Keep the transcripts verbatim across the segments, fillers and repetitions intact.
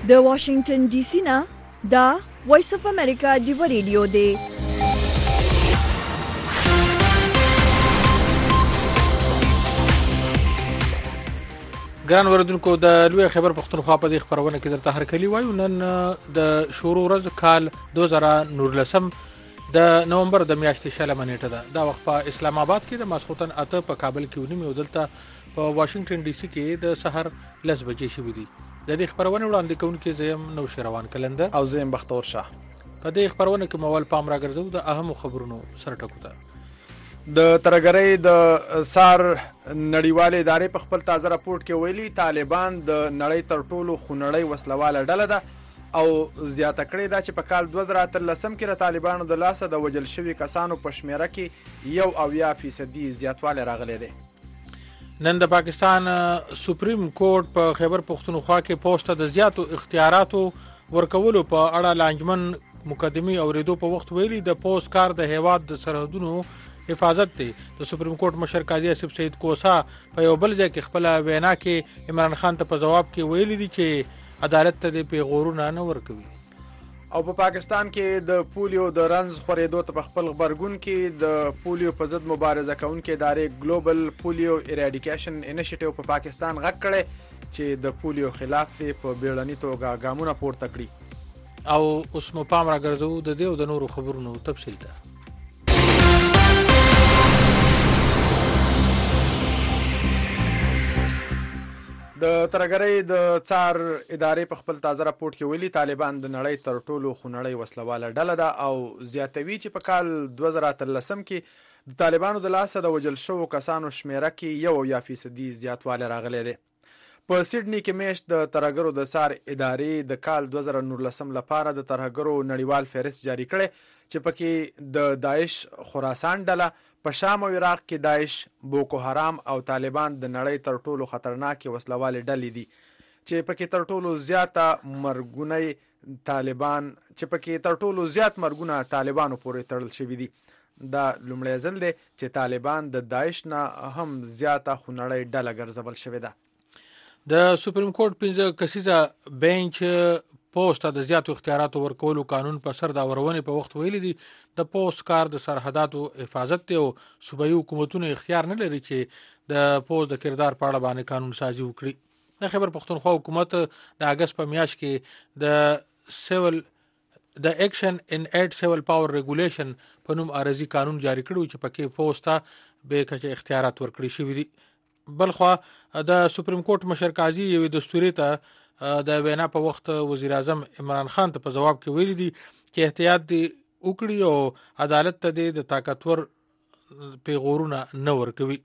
د واشنگټن ډي سي نه دا وایس اف امریکا ډیو ریډیو دی. ګران اوریدونکو د لوی خبر پښتونخوا په دې خبرونه کې درته هرکلی وایو. نن د شروع ورځ کال دوه زره نولسم د نومبر د میاشتې شلمه نیټه ده. دا وخت په اسلام آباد کې د ماسخوتن اته په کابل کې ونیمه او دلته په واشنگټن ډي سي کې د سحر لس بجې شوې دي. د دې خبرونه وړاندې کوونکي زم نو شروان کلندر او زم بختور شاه. په دې خبرونه کې مول پام راګرځو د اهم خبرونو سره ټکو ته. د ترګرۍ د سار نړیواله ادارې په خپل تازه راپورټ کې ویلي طالبان د نړۍ تر ټولو خونړۍ وسلواله ډله ده او زیاته کړې ده چې په کال دوه زره اتلسم کې د طالبانو د لاسه د وجل شوي کسانو په شمیره کې یو اویا فیصدي زیاتوالی راغلی دی. نن د پاکستان سپریم کورټ په خیبر پختونخوا کې پوسټ د زیاتو اختیاراتو ورکولو په اړه لانجمن مقدمي اوریدو په وخت ویلي د پوسټ کار د هیواد د سرحدونو حفاظت دی. د سپریم کورټ مشر قاضي اسف سید کوسا په یو بل ځای کې خپل وینا کې عمران خان ته په جواب کې ویلي دي چې عدالت ته د پیغورونه نه ورکوي. او په پاکستان کې د پولیو د رنز خورېدو ته په خپل غبرګون کې د پولیو په ضد مبارزه کوونکې ادارې ګلوبل پولیو ایراډیکیشن انیشیټیو په پاکستان غږ کړی چې د پولیو خلاف دی په بیړني توګه ګامونه پورته کړي. او اوس مو پام راګرځو د دې او د نورو خبرونو تفصیل ته. د ترګرۍ د څار ادارې په خپل تازه راپورټ کې ویلي طالبان د نړۍ تر ټولو خونړۍ وسلواله ډله ده او زیاتوي چې په کال دوه زره اتلسم کې د طالبانو د لاسه د وجل شوو کسانو شمیره کې یو اویا فیصدي زیاتوالی راغلی دی. په سیډني کې میاشت د ترهګرو د څار ادارې د کال دوه زره نولسم لپاره د ترهګرو نړیوال فهرست جاری کړی چې پکې د داعش خراسان ډله، په شام او عراق کې داعش، بوکو حرام او طالبان د نړۍ تر ټولو خطرناکې وسلوالې ډلې دي چې پکې تر ټولو زیاته مرګونه طالبان چې پکې تر ټولو زیات مرګونه طالبانو پورې تړل شوي دي. دا لومړی ځل دی چې طالبان د داعش نه هم زیاته خونړۍ ډله ګرځول شوې ده. د سپریم کورټ پنځه کسیزه بینچ پوسټ د زیاتو اختیاراتو ورکولو قانون په سر د اورونې په وخت ویلي دي د پوسټ کار د سرحداتو حفاظت دی او صوبایي حکومتونو اختیار نه لري چې د پوسټ د کردار په اړه باندې قانون سازي وکړي. د خیبر پختونخوا حکومت د اگست په میاشت کې د سیول د اکشن ان ایټ سیول پاور ریګولیشن په نوم عارضي قانون جاری کړو چې پکې پوسټ ته به کچه اختیارات ورکړي شوي دي. بلخوا د سپریم کورټ مشر قاضي یو دستوري ته د وینا په وخت وزیر اعظم عمران خان ته په جواب کې ویلي دي چې احتیاط دی وکړي او عدالت ته د طاقتور پیغورونه نه ورکوي.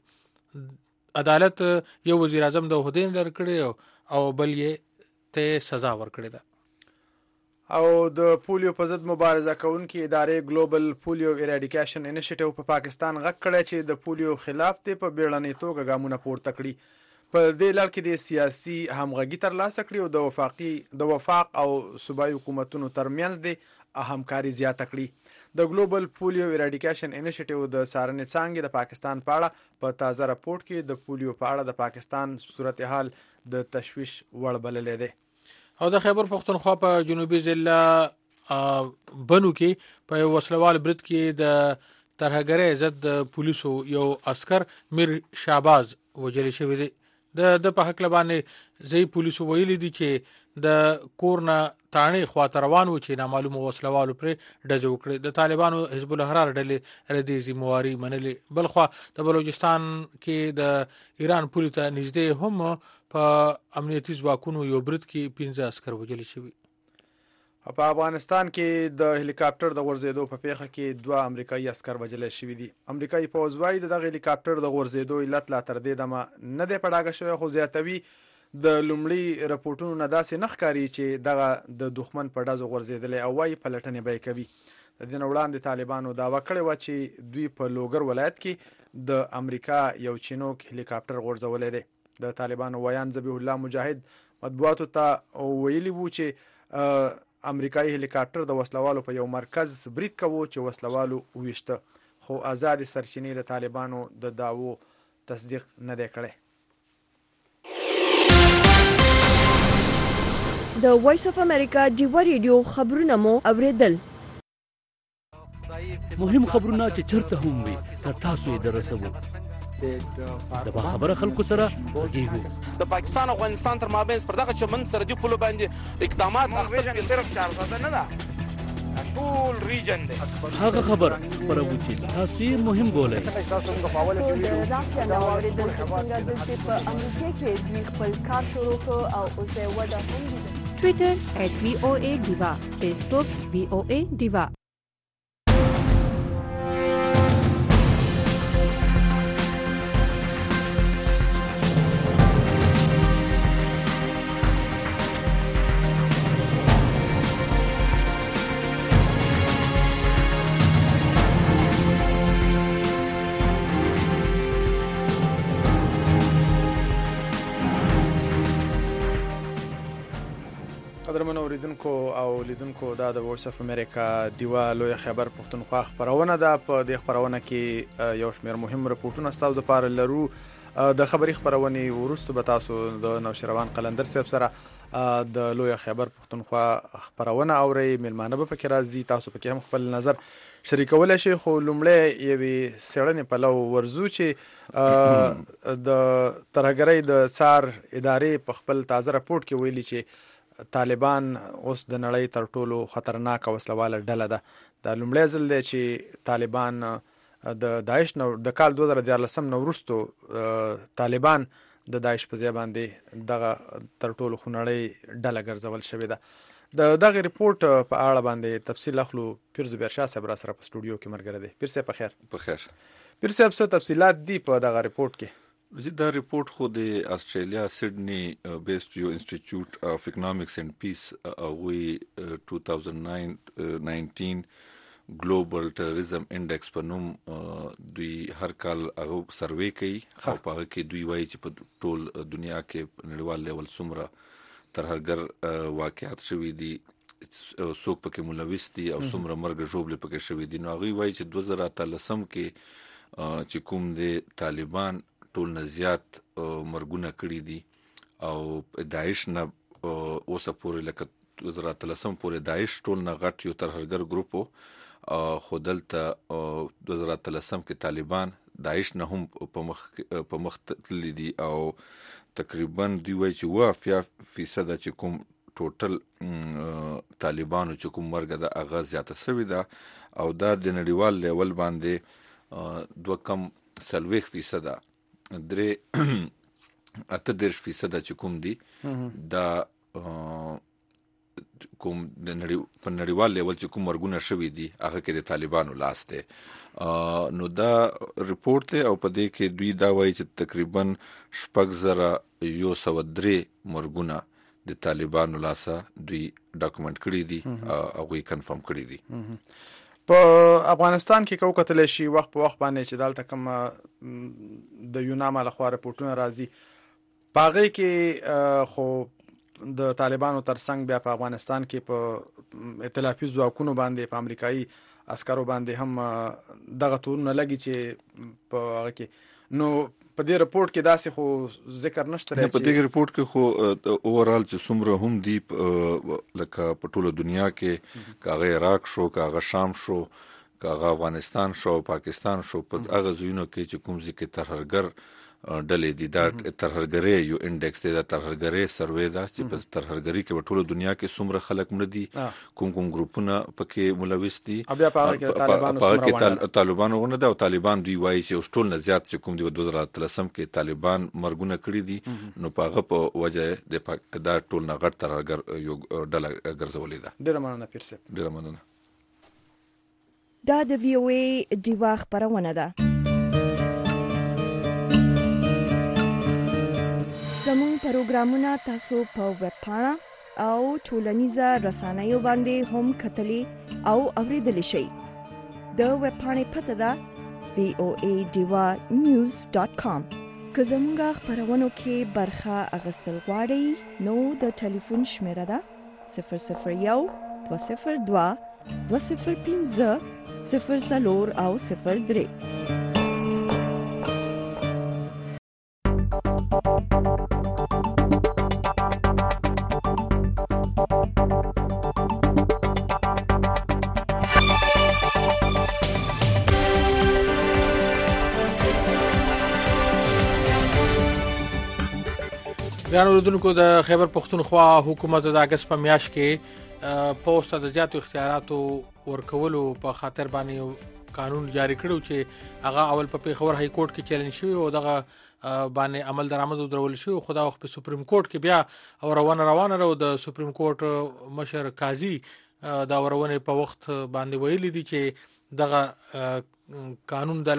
عدالت یو وزیر اعظم د عہدې لر کړي او بل یې ته سزا ورکړي ده. او د پولیو په ضد مبارزه کوونکې ادارې ګلوبل پولیو ایراډیکیشن انیشیټیو په پاکستان غږ کړی چې د پولیو خلاف دی په بیړنۍ توګه ګامونه پورته کړي. په دې لړ کې د سیاسي همغږي ترلاسه کړي او د وفاقي د وفاق او صوبایي حکومتونو ترمنځ د همکاري زیاته کړي. د ګلوبل پولیو ایراډیکیشن انیشیټیو د څارنې څانګې د پاکستان په اړه په تازه راپورټ کې د پولیو په اړه د پاکستان صورتحال د تشویش وړ بللی دی. او د خیبر پختونخوا په جنوبي ضلع بنو کې په وسلوال برید کې د ترهګرۍ ضد پولیسو یو عسكر میر شعباز وجل شوی دی. د د په حق لبانې زی پولیسو ویلي دي چې د کورنا تانه خواته روان و چې نامعلومه وسلوالو پر ډزه وکړي. د طالبانو حزب الحرار ډلې ردی ذمہواری منلې. بلخوا د بلوچستان کې د ایران پولیس ته نږدې هم په امنیتي ځواکونو یو برید کې پنځه عسكر وجل شوي. په افغانستان کې د هلیکاپټر د غورځېدو په پیښه کې دوه امریکایي عسكر وژل شوي دي. امریکایي پوځ وايي د دغه هلیکاپټر د غورځېدو علت لا تر دې دمه نه دی په ډاګه شوی، خو زیاتوي د لومړي رپورټونو نه داسې نه ښکاري چې دغه د دښمن په ډزو غورځېدلی او وايي پلټنې به یې کوي. د دې نه وړاندې طالبانو دعوه کړې وه چې دوی په لوګر ولایت کې د امریکا یو چینوک هلیکاپټر غورځولی دی. د طالبانو ویان ذبیح الله مجاهد مطبوعاتو ته ویلي وو چې امریکایي هلیکاپټر د وسلوالو په یو مرکز برید کوو چې وسلوالو وویشته، خو آزاد سرچینې د طالبانو د دعوو تصدیق نه دی کړی. د وایس اف امریکا ډیوا ریډیو خبرونه مو اوریدل. مهم خبرونه چې چرته هم وي تر تاسو یې درسوو. د باخبره خلکو سره غږیږو. د پاکستان او افغانستان تر مابین پر دغه چمن سرحدي پولو باندې اقدامات اخیستل کې صرف چارسده نه ده، ټول ریجن دی. هغه خبره خپروو چې تاسو یې مهم بولئ. سو د رافیا نو اوریدل چې څنګه دلته په امریکا کې دوی خپل کار شروع کړ او اوس یې وده هم لیدل. ټویټر ایټ وی او ای ډیوا، فیسبوک وی او ای ډیوا. قدرمن اوریدونکو او لیدونکو دا د وایس اف امریکا ډیوا لوی خبر پښتونخوا خبرونه ده. په دې خبرونه کې یو شمېر مهم رپورټونه ستاسو لپاره لرو. د خبري خبرونې وروسته به تاسو د نوشروان قلندر صاحب سره د لوی خبر پښتونخوا خبرونه اورئ. میلمانه به پکې راځي، تاسو پکې هم خپل نظر شریکولی شئ. خو لومړی یوې څېړنې پلو ورځو چې د ترهګرۍ د څار ادارې په خپل تازه راپورټ کې ویلي چې طالبان اوس د نړۍ تر ټولو خطرناکه وسلواله ډله ده. دا لومړی ځل دی چې طالبان د داعش نو د کال دوه زره دیارلسم نه وروستو طالبان د داعش په ځای باندې دغه تر ټولو خونړۍ ډله ګرځول شوې ده. د دغه ریپورټ په اړه باندې تفصیل اخلو. پیر زبیر شاه صاحب را سره په سټوډیو کې مرګره دی. پیر صاحب په خیر. په خیر. پیر صاحب څه تفصیلات دي په دغه ریپورټ کې؟ دا ریپورټ خو د استرالیا سیډنی بیسډ یو انسټیټیوټ اف اکونومکس اینڈ پیس هغوی two thousand nineteen ګلوبل ټیرریزم انډیکس په نوم دوی هر کال هغه سروې کوي او په هغه کې دوی وایي چې په ټول دنیا کې نړیوال لیول څومره ترهګر واقعات شوي دي، څوک پکې ملوث دي او څومره مرګ ژوبلې پکې شوي دي. نو هغوی وایي چې دوه زره اتلسم کې چې کوم د طالبان ټول نه زیات مرګونه کړي دي او داعش نه اوسه پورې لکه دوه زره اتلسم پورې داعش ټول نه غټ یو ترهګر ګروپ و. خو دلته دوه زره اتلسم کې طالبان داعش نه هم په مخ په مخ تللی دي او تقریبا دوی وایي چې اوه اتیا فیصد چې کوم ټوټل طالبانو چې کوم مرګ ده هغه زیاته سوې ده او دا د نړیوال لیول باندې دوه کم څلوېښت فیصده درې اته دېرش فیصده چې کوم دي دا کوم د نړۍ په نړیوال لیول چې کوم مرګونه شوي دي هغه کې د طالبانو لاس دی. نو دا ریپورټ دی او په دې کې دوی دا وایي چې تقریبا شپږ زره یو سوه درې مرګونه د طالبانو لاسه دوی ډاکومنټ کړي دي او هغوی کنفرم کړي دي. په افغانستان کې کو کتل شي وخت په وخت باندې چې دلته کوم د یوناما لخوا رپورټونه راځي پاغې کې خو د طالبانو ترڅنګ بیا په افغانستان کې په ائتلافي ځواکونو باندې په امریکایي عسکرو باندې هم دغه تورونه لګي چې په هغه کې نو په دې رپورټ کې داسې خو ذکر نشته. په دې رپورټ کې خو اوورال چې څومره هم دی لکه په ټوله دنیا کې کاغه عراق شو، کاغه شام شو، کاغه افغانستان شو، پاکستان شو، په هغه ځایونو کې چې کوم ځکه ترهګر ډلې دي دا ترهګرۍ یو انډیکس دی، دا ترهګرۍ سروې ده چې په ترهګرۍ کې په ټوله دنیا کې څومره خلک مړه دي، کوم کوم ګروپونه پکې ملوث دي. بیا په هغه کې طالبانو ونه ده او طالبان دوی وایي چې اوس ټول نه زیات چې کوم دی دوه زره اتلسم کې طالبان مرګونه کړي دي نو په هغه په وجه د دا ټول نه غټ ترهګر یو ډله ګرځولې ده. ډېره مننه پیر صاحب. ډېره مننه. دا د وی او ای ډیوا خبرونه ده. زموږ پروګرامونه تاسو په ویب پاڼه او ټولنیزه رسنیو باندې هم کتلی او اوریدلی شئ. د ویب پاڼې پته ده وی او ای ډیوا نیوز ډاټ کام. که زموږ خبرونو کې برخه اخیستل غواړئ نو د ټلیفون شمیره ده صفر صفر یو دوه صفر دوه دوه صفر پنځه صفر څلور او صفر درې. ګران اوریدونکو د خیبر پختونخوا حکومت د اگست په میاشت کې پوسټ د زیاتو اختیاراتو ورکولو په خاطر باندې قانون جاری کړو چې هغه اول په پیښور های کورټ کې چیلنج شوی او دغه باندې عمل درآمد درول شوی خدا وخت په سپریم کورټ کې بیا او روانه روانه رو د سپریم کورټ مشر قاضي دا ورونه په وخت باندې ویلي دي چې دغه قانون د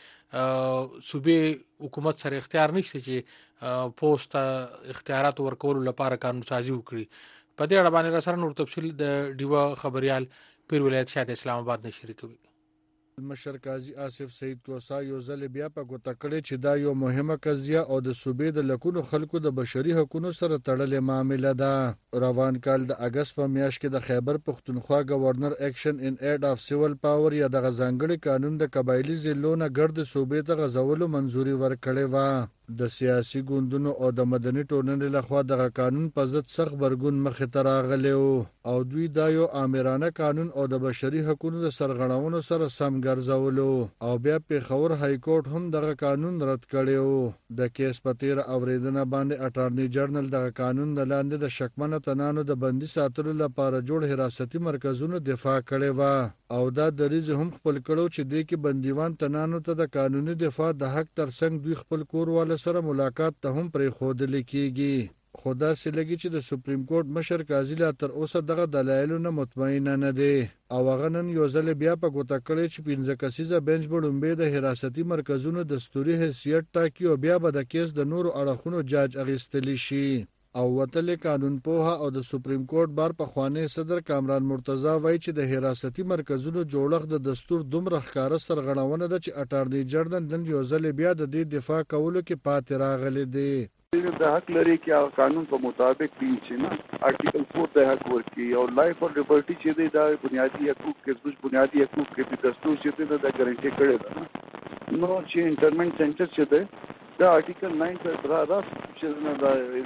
لاندې صوبې حکومت سره اختیار نشته چې پوسټ اختیارات ورکول لپاره قانون سازي وکړي. په دې اړه باندې را سره نور تفصیل د ډیوا خبريال پیر ولایت شاهد اسلام آباد نه شریکوي. مشر قاضي آصف سید کوسا یو ځل بیا په ګوته کړی چې دا یو مهمه قضیه او د صوبې د لکونو خلکو د بشري حقوقو سره تړلې معامله ده. روان کال د اگست په میاشت کې د خیبر پختونخوا گورنر اکشن ان ایډ اف سیول پاور یا د غزانګړي قانون د قبایلی ضلعو نه ګرد صوبې ته غزولو منځوري ورکړې و. د سیاسي ګوندونو او د مدني ټولنې لخوا دغه قانون په ضد سخت برګون مخې ته راغلی او دوی دا یو آمرانه قانون او د بشري حقوقو د سرغړونو سره سم ګرځولو او بیا پیښور های کورټ هم دغه قانون رد کړی. د کیس په تیر اوریدنه باندې اټارنی جنرال دغه قانون د لاندې د شکمنه تنانو د بندي ساتلو لپاره جوړ حراستي مرکزونو دفاع کړی و او دا دریز هم خپل کړو چې د کې بندیوان تنانو ته د قانوني دفاع د حق ترڅنګ دوی خپل کور والا سره ملاقات ته هم پرې خودل کیږي. خدا سي لګي چې د سپریم کورټ مشر قاضي لا تر اوسه دغه دلایلو نه مطمئن نه دي او هغه نن یو ځل بیا په ګوته کړی چې پنځه کسیزه بنچ بډومبه د حراستي مرکزونو دستوري حیثیت ټاکي او بیا به د کیس د نورو اړخونو جاج اخیستلی شي. او وتل قانون پوها او د سپریم کورټ بار په خوانه صدر کامران مرتضی وایي چې د حراستي مرکزونو جوړښت د دستور دومره ښکارا سرغړونه ده چې اټارنی جنرال نن یو ځل بیا د دې دفاع کولو کې پاتې راغلي دي. د حق لري چې قانون په مطابق دي چې نه آرټیکل چار د حق ورکی او لایف او لیبرټي چې دی دا بنیادی حقوق کې څه بنیادی حقوق کې د دستور چې دی دا ګارانټي کړی ده. نو چې انټرمنټ سنټر چې دی دا آرټیکل ناین ته را را چې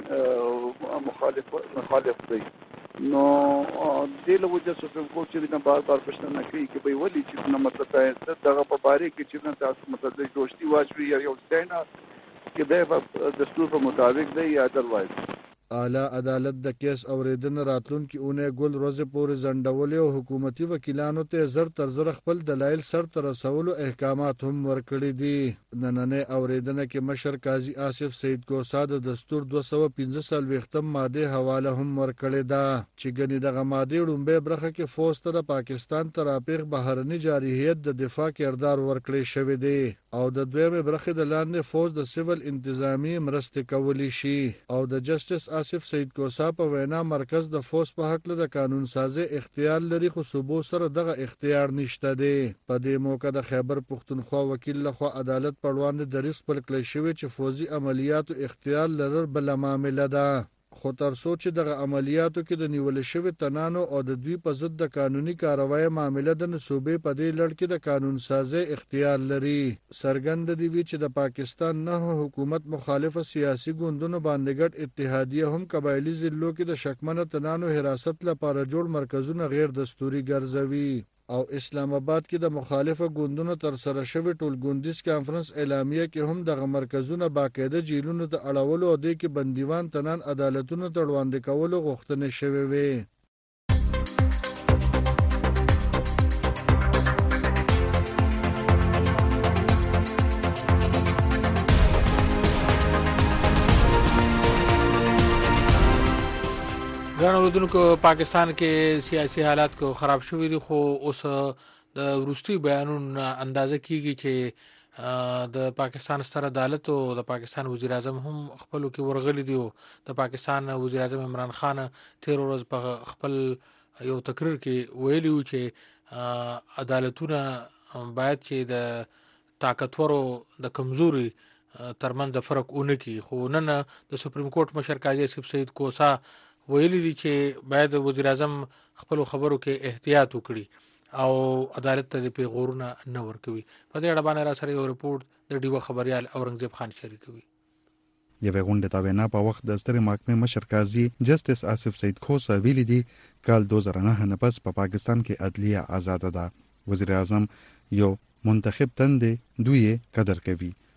دا مخالف مخالف دی. نو د لوجه سپریم کورټ چې دا بار بار پښتنه کوي چې به ولي چې نه مطلب دا دغه په باره کې چې نه تاسو مطلب دوستي واجبي یا یو ستنه کې د دستور په مطابق دی یا ادروایز. اعلی عدالت د کیس اوریدنه راتلونکي اونۍ ګل ورځې پورې ځنډولې او حکومتي وکیلانو ته زر تر زر خپل دلایل سر ته رسولو احکامات هم ورکړي دي. نننې اوریدنه کې مشر قاضي آصف سید کوسا د دستور دوه سوه پنځه څلوېښتم ماده حواله هم ورکړې ده چې ګنې دغه ماده لومبۍ برخه کې فوج ته د پاکستان ترافیق بهرني جارحیت د دفاع کردار ورکړی شوی دی او د دویمې برخې د لاندې فوج د سیول انتظامی مرستې کولی شي او د جسټس آصف سید کوسا په وینا مرکز د فوج په حق له د قانون سازي اختیار لري خو صوبو سره دغه اختیار نشته دی. په دې موقع د خیبر پختونخوا وکیل لخوا عدالت پر وړاندې د ریسک پر کړی شوی چې فوجي عملیاتو اختیار لرل بل معامله ده خو تر څو چې دغه عملیاتو کې د نیول شوی تنانو او د دوی په ضد د قانوني کاروایی معامله د صوبې په دې لړ کې د قانون سازي اختیار لري. سرګند دی وی چې د پاکستان نه حکومت مخالفه سیاسي ګوندونو باندې ګډ اتحادیه هم قبایلی ضلعو کې د شکمنه تنانو حراست لپاره جوړ مرکزونه غیر دستوري ګرځوي او اسلام آباد کې د مخالفه ګوندونو تر سره شوی ټولګوندیز کانفرنس اعلامیه کې هم دغه مرکزونه باقاعده جیلونو ته اړولو او د کې بندیوان تنان عدالتونو ته وړاندې کولو غوښتنه شوې وي. ګران اوریدونکو پاکستان کې سیاسي حالات کو خراب شوي دي خو اوس د وروستي بیانونو اندازه کیږي چې د پاکستان ستر عدالت او د پاکستان وزیر اعظم هم خپل کې ورغلي دي. د پاکستان وزیر اعظم عمران خان تیر ورځ په خپل یو تقریر کې ویلي و چې عدالتونه باید چې د طاقتورو د کمزوري ترمنځ فرق ونه کی. خو نن د سپریم کورټ مشر قاضي آصف سید کوسا ویلي دي چې باید وزیر اعظم خپل خبرو کې احتیاط وکړي او عدالت ته د پیغورونه نه ورکوي. په دې اړه باندې را سره یو رپورت د ډیوا خبريال اورنګزیب خان شریکوي. یوه غونډه تا وینا په وخت د ستر محکمې مشر قاضي جسټس آصف سید کوسا ویلي دي کال دوه زره نه نه پس په پاکستان کې عدلیه آزاد ده. وزیر اعظم یو منتخب تند دوی قدر کوي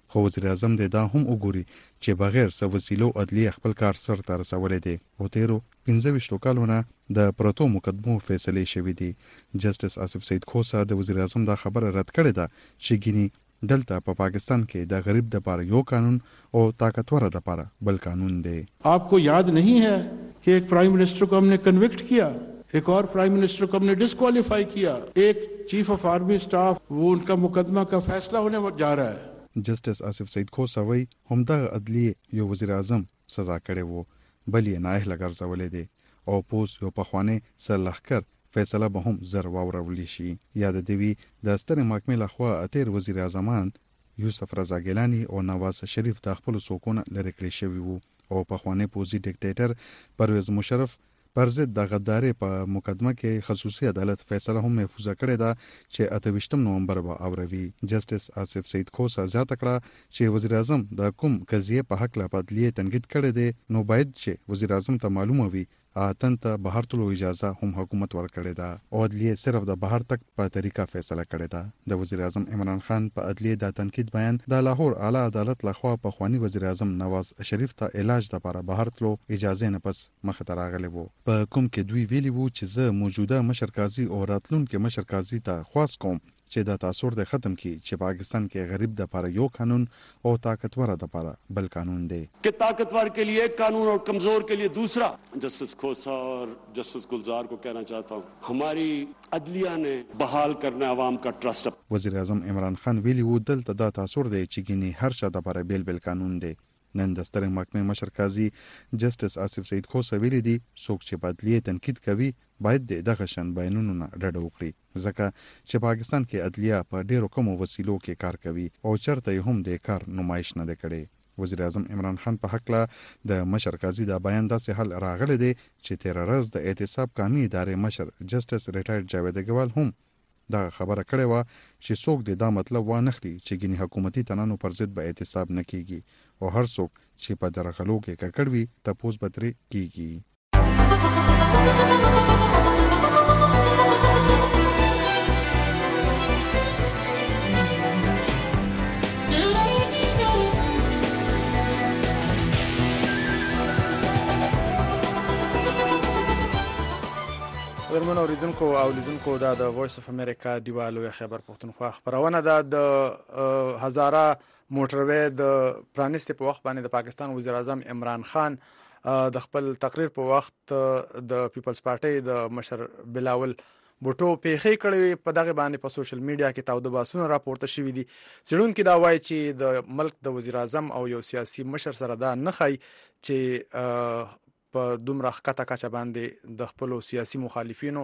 خو وزیر اعظم د دا هم وګوري چې بغیر څه وسیلو عدلیه خپل کار سر ته رسولې دي او تیرو پنځه ویشت کالونه د پروتو مقدمو فیصله شوې دي. جسټس آصف سید خوسا د وزیر اعظم دا خبره رد کړې ده چې ګینی دلته په پاکستان کې د غریب د پاره یو قانون او طاقتور د پاره بل قانون دی. आपको याद नहीं है कि एक प्राइम मिनिस्टर को हमने कन्विक्ट किया, एक और प्राइम मिनिस्टर को हमने डिस्क्वालीफाई किया, एक चीफ ऑफ आर्मी स्टाफ वो उनका मुकदमा का फैसला होने जा रहा है. جسټس آصف سید خوسا وی همدغه عدلیه یو وزیر اعظم سزا کړي وو بل یې نااهله ګرځولې دي او پوس یو پخوانی سرلخکر فیصله به هم زر واورول شي. یاد دی وی د ستر محکمې لخوا اتیر وزیر اعظمان یوسف رضا ګیلانی او نواز شریف د خپل سوکونه لری کړی شوی وو او پخوانی پوزي ډیکټیټر پرویز مشرف پر ضد د غداري په مقدمه کې خصوصي عدالت فیصله هم محفوظ کړې ده چې اته نومبر به اوروي. جسټس آصف سید خوسا زیاته کړه چې وزیر اعظم د کوم قضیه په حق لا بدلیه تنقید کړي دي نو باید چې وزیر اعظم ته معلومه وي اتن ته بهر تلو اجازه هم حکومت ورکړې ده او عدلیه صرف د بهر تک په طریقه فیصله کړې ده. د وزیر اعظم عمران خان په عدلیه د تنقید بیان د لاهور اعلی عدالت لخوا په خوانی وزیر اعظم نواز شریف ته علاج لپاره بهر تلو اجازه نه پس مخ ته راغلی وو. په کوم کې دوی ویلي وو چې زه موجوده مشر قاضي او راتلونکي مشر قاضي ته خواست کوم چې د تاثر د ختم کی چې پاکستان کې غریب د لپاره یو قانون او طاقتور د لپاره بل قانون دی کہ طاقتور کے لیے ایک قانون اور کمزور کے لیے دوسرا. جسٹس کھوسا اور جسٹس گلزار کو کہنا چاہتا ہوں ہماری عدلیہ نے بحال کرنا عوام کا ټرسټ. وزیر اعظم عمران خان ویلي وو دلته د تاثر دی چې ګینی هر چا د لپاره بیل بیل قانون دی. نن د ستر محکمې مشر قاضي جسټس آصف سید خوسا ویلي دي څوک چې بدلیه تنقید کوي باید دغه شان بیانونو نه ډډه وکړي ځکه چې پاکستان کې عدلیه په ډیرو کومو وسیلو کې کار کوي او چرته هم د کار نمایش نه کړي. وزیر اعظم عمران خان په حق له د مشر قاضي د بیان داسې حل راغلی دی چې تیر ورځ د احتساب قانوني ادارې مشر جسټس ریټایرډ جاوید اګروال هم دا خبره کړې و چې څوک د دا مطلب و نخلي چې ګینی حکومتي تنانو پر ضد به احتساب نه کیږي او هر څوک چې په درغلو کې ککړ وي تپوس بتري کیږي. درمن اوریدونکو او لیدونکو دا د وایس اف امریکا دیوالو خبر پښتونخوا خبرونه ده. د هزاره موټروي د پرانیستي په وخت باندې د پاکستان وزیر اعظم عمران خان د خپل تقریر په وخت د پیپلز پارټي د مشر بلاول بوټو پیخي کړي په دغه باندې په سوشل میډیا کې تاوده باسونه راپورته شوې دي. څېړونکو دا وایي چې د ملک د وزیر اعظم او یو سیاسي مشر سره دا نه خای چې په دومره ښکته کچه باندې د خپل سیاسي مخالفینو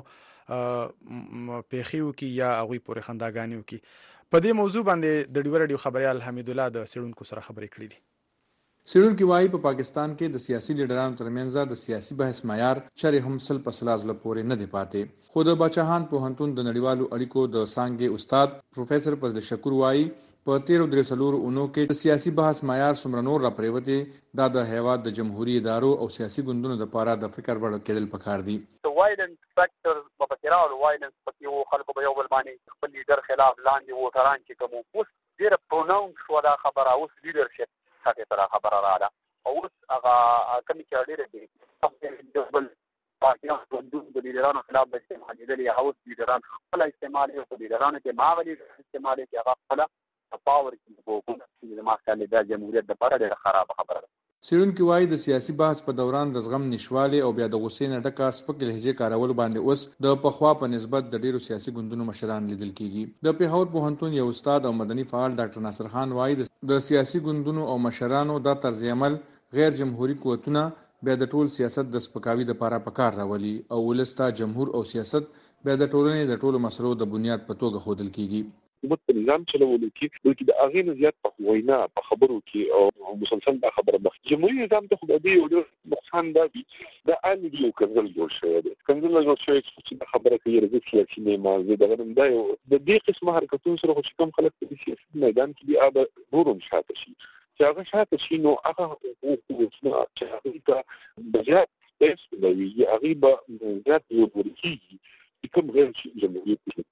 پیخیو کې یا هغوی پورې خنداګانیو کې. په دې موضوع باندې د ډیو رادیو خبريال حمید الله د څېړونکو سره خبرې کړې دي. څېړونکي وایي په پاکستان کې د سیاسي لیډرانو ترمنځ د سیاسي بحث معیار چرې هم سل په سل ځله پورې نه دی پاتې. خو د باچاهان پوهنتون د نړیوالو اړیکو د څانګې استاد پروفیسر فضل شکور وایي په تیرو درې څلورو اونو کې د سیاسي بحث معیار څومره نور راپرېوتې دا د هیواد د جمهوري ادارو او سیاسي ګوندونو دپاره د فکر وړ کېدل پکار دي. وایلنس فیکټر په پکې راغلو وایلنس پکې وو خلکو به یو بل باندې خپل لیډر خلاف لاندې ووټران چې کوم اوس ډېره پروناونس شوه دا خبره اوس لیډرشپ سطحې ته دا خبره راغله او اوس هغه کمې چې ډېره دي بل پارټیانو ګوندونو د لیډرانو خلاف به استعمالېدلې هغه اوس لیډران خپله استعمالوي په لیډرانو کې ما هغه لیډر استعمالوي چې هغه خپله پاور کې په حکومت کې د ماښالي د جمهوریت لپاره ډېره خرابه خبره ده. څېړونکي وایي د سیاسي بحث په دوران د زغم نشوالي او بیا د غصې نه ډکه سپکې لهجې کارولو باندې اوس د پخوا په نسبت د ډېرو سیاسي ګوندونو مشران لیدل کېږي. د پېښور پوهنتون یو استاد او مدني فعال ډاکټر ناصر خان وایي د سیاسي ګوندونو او مشرانو دا طرز عمل غیر جمهوري قوتونه بیا د ټول سیاست د سپکاوي دپاره په کار راولي او ولس ته جمهور او سیاست بیا د ټولنې د ټولو مسلو د بنیاد په توګه ښودل کېږي. حکومت په نظام چلولو کې بلکې د هغې نه زیات په وینا په خبرو کې او مسلسل دا خبره مخ جمهوري نظام ته خو د دې یو ډېر نقصان دا وي د عامې یو کنځل جوړ شوی دی کنځل جوړ شوی چې دا خبره کوي رضا سیاسي نه ما زه دغه دا یو د دې قسمه حرکتونو سره چې کوم خلک په سیاسي میدان کې دي هغه نورم شاته شي چې هغه شاته شي نو هغه حقوقونه چې هغوی ته د زیات سپیس نه وي هغوی به زیات ضروري کېږي چې کوم غیر جمهوري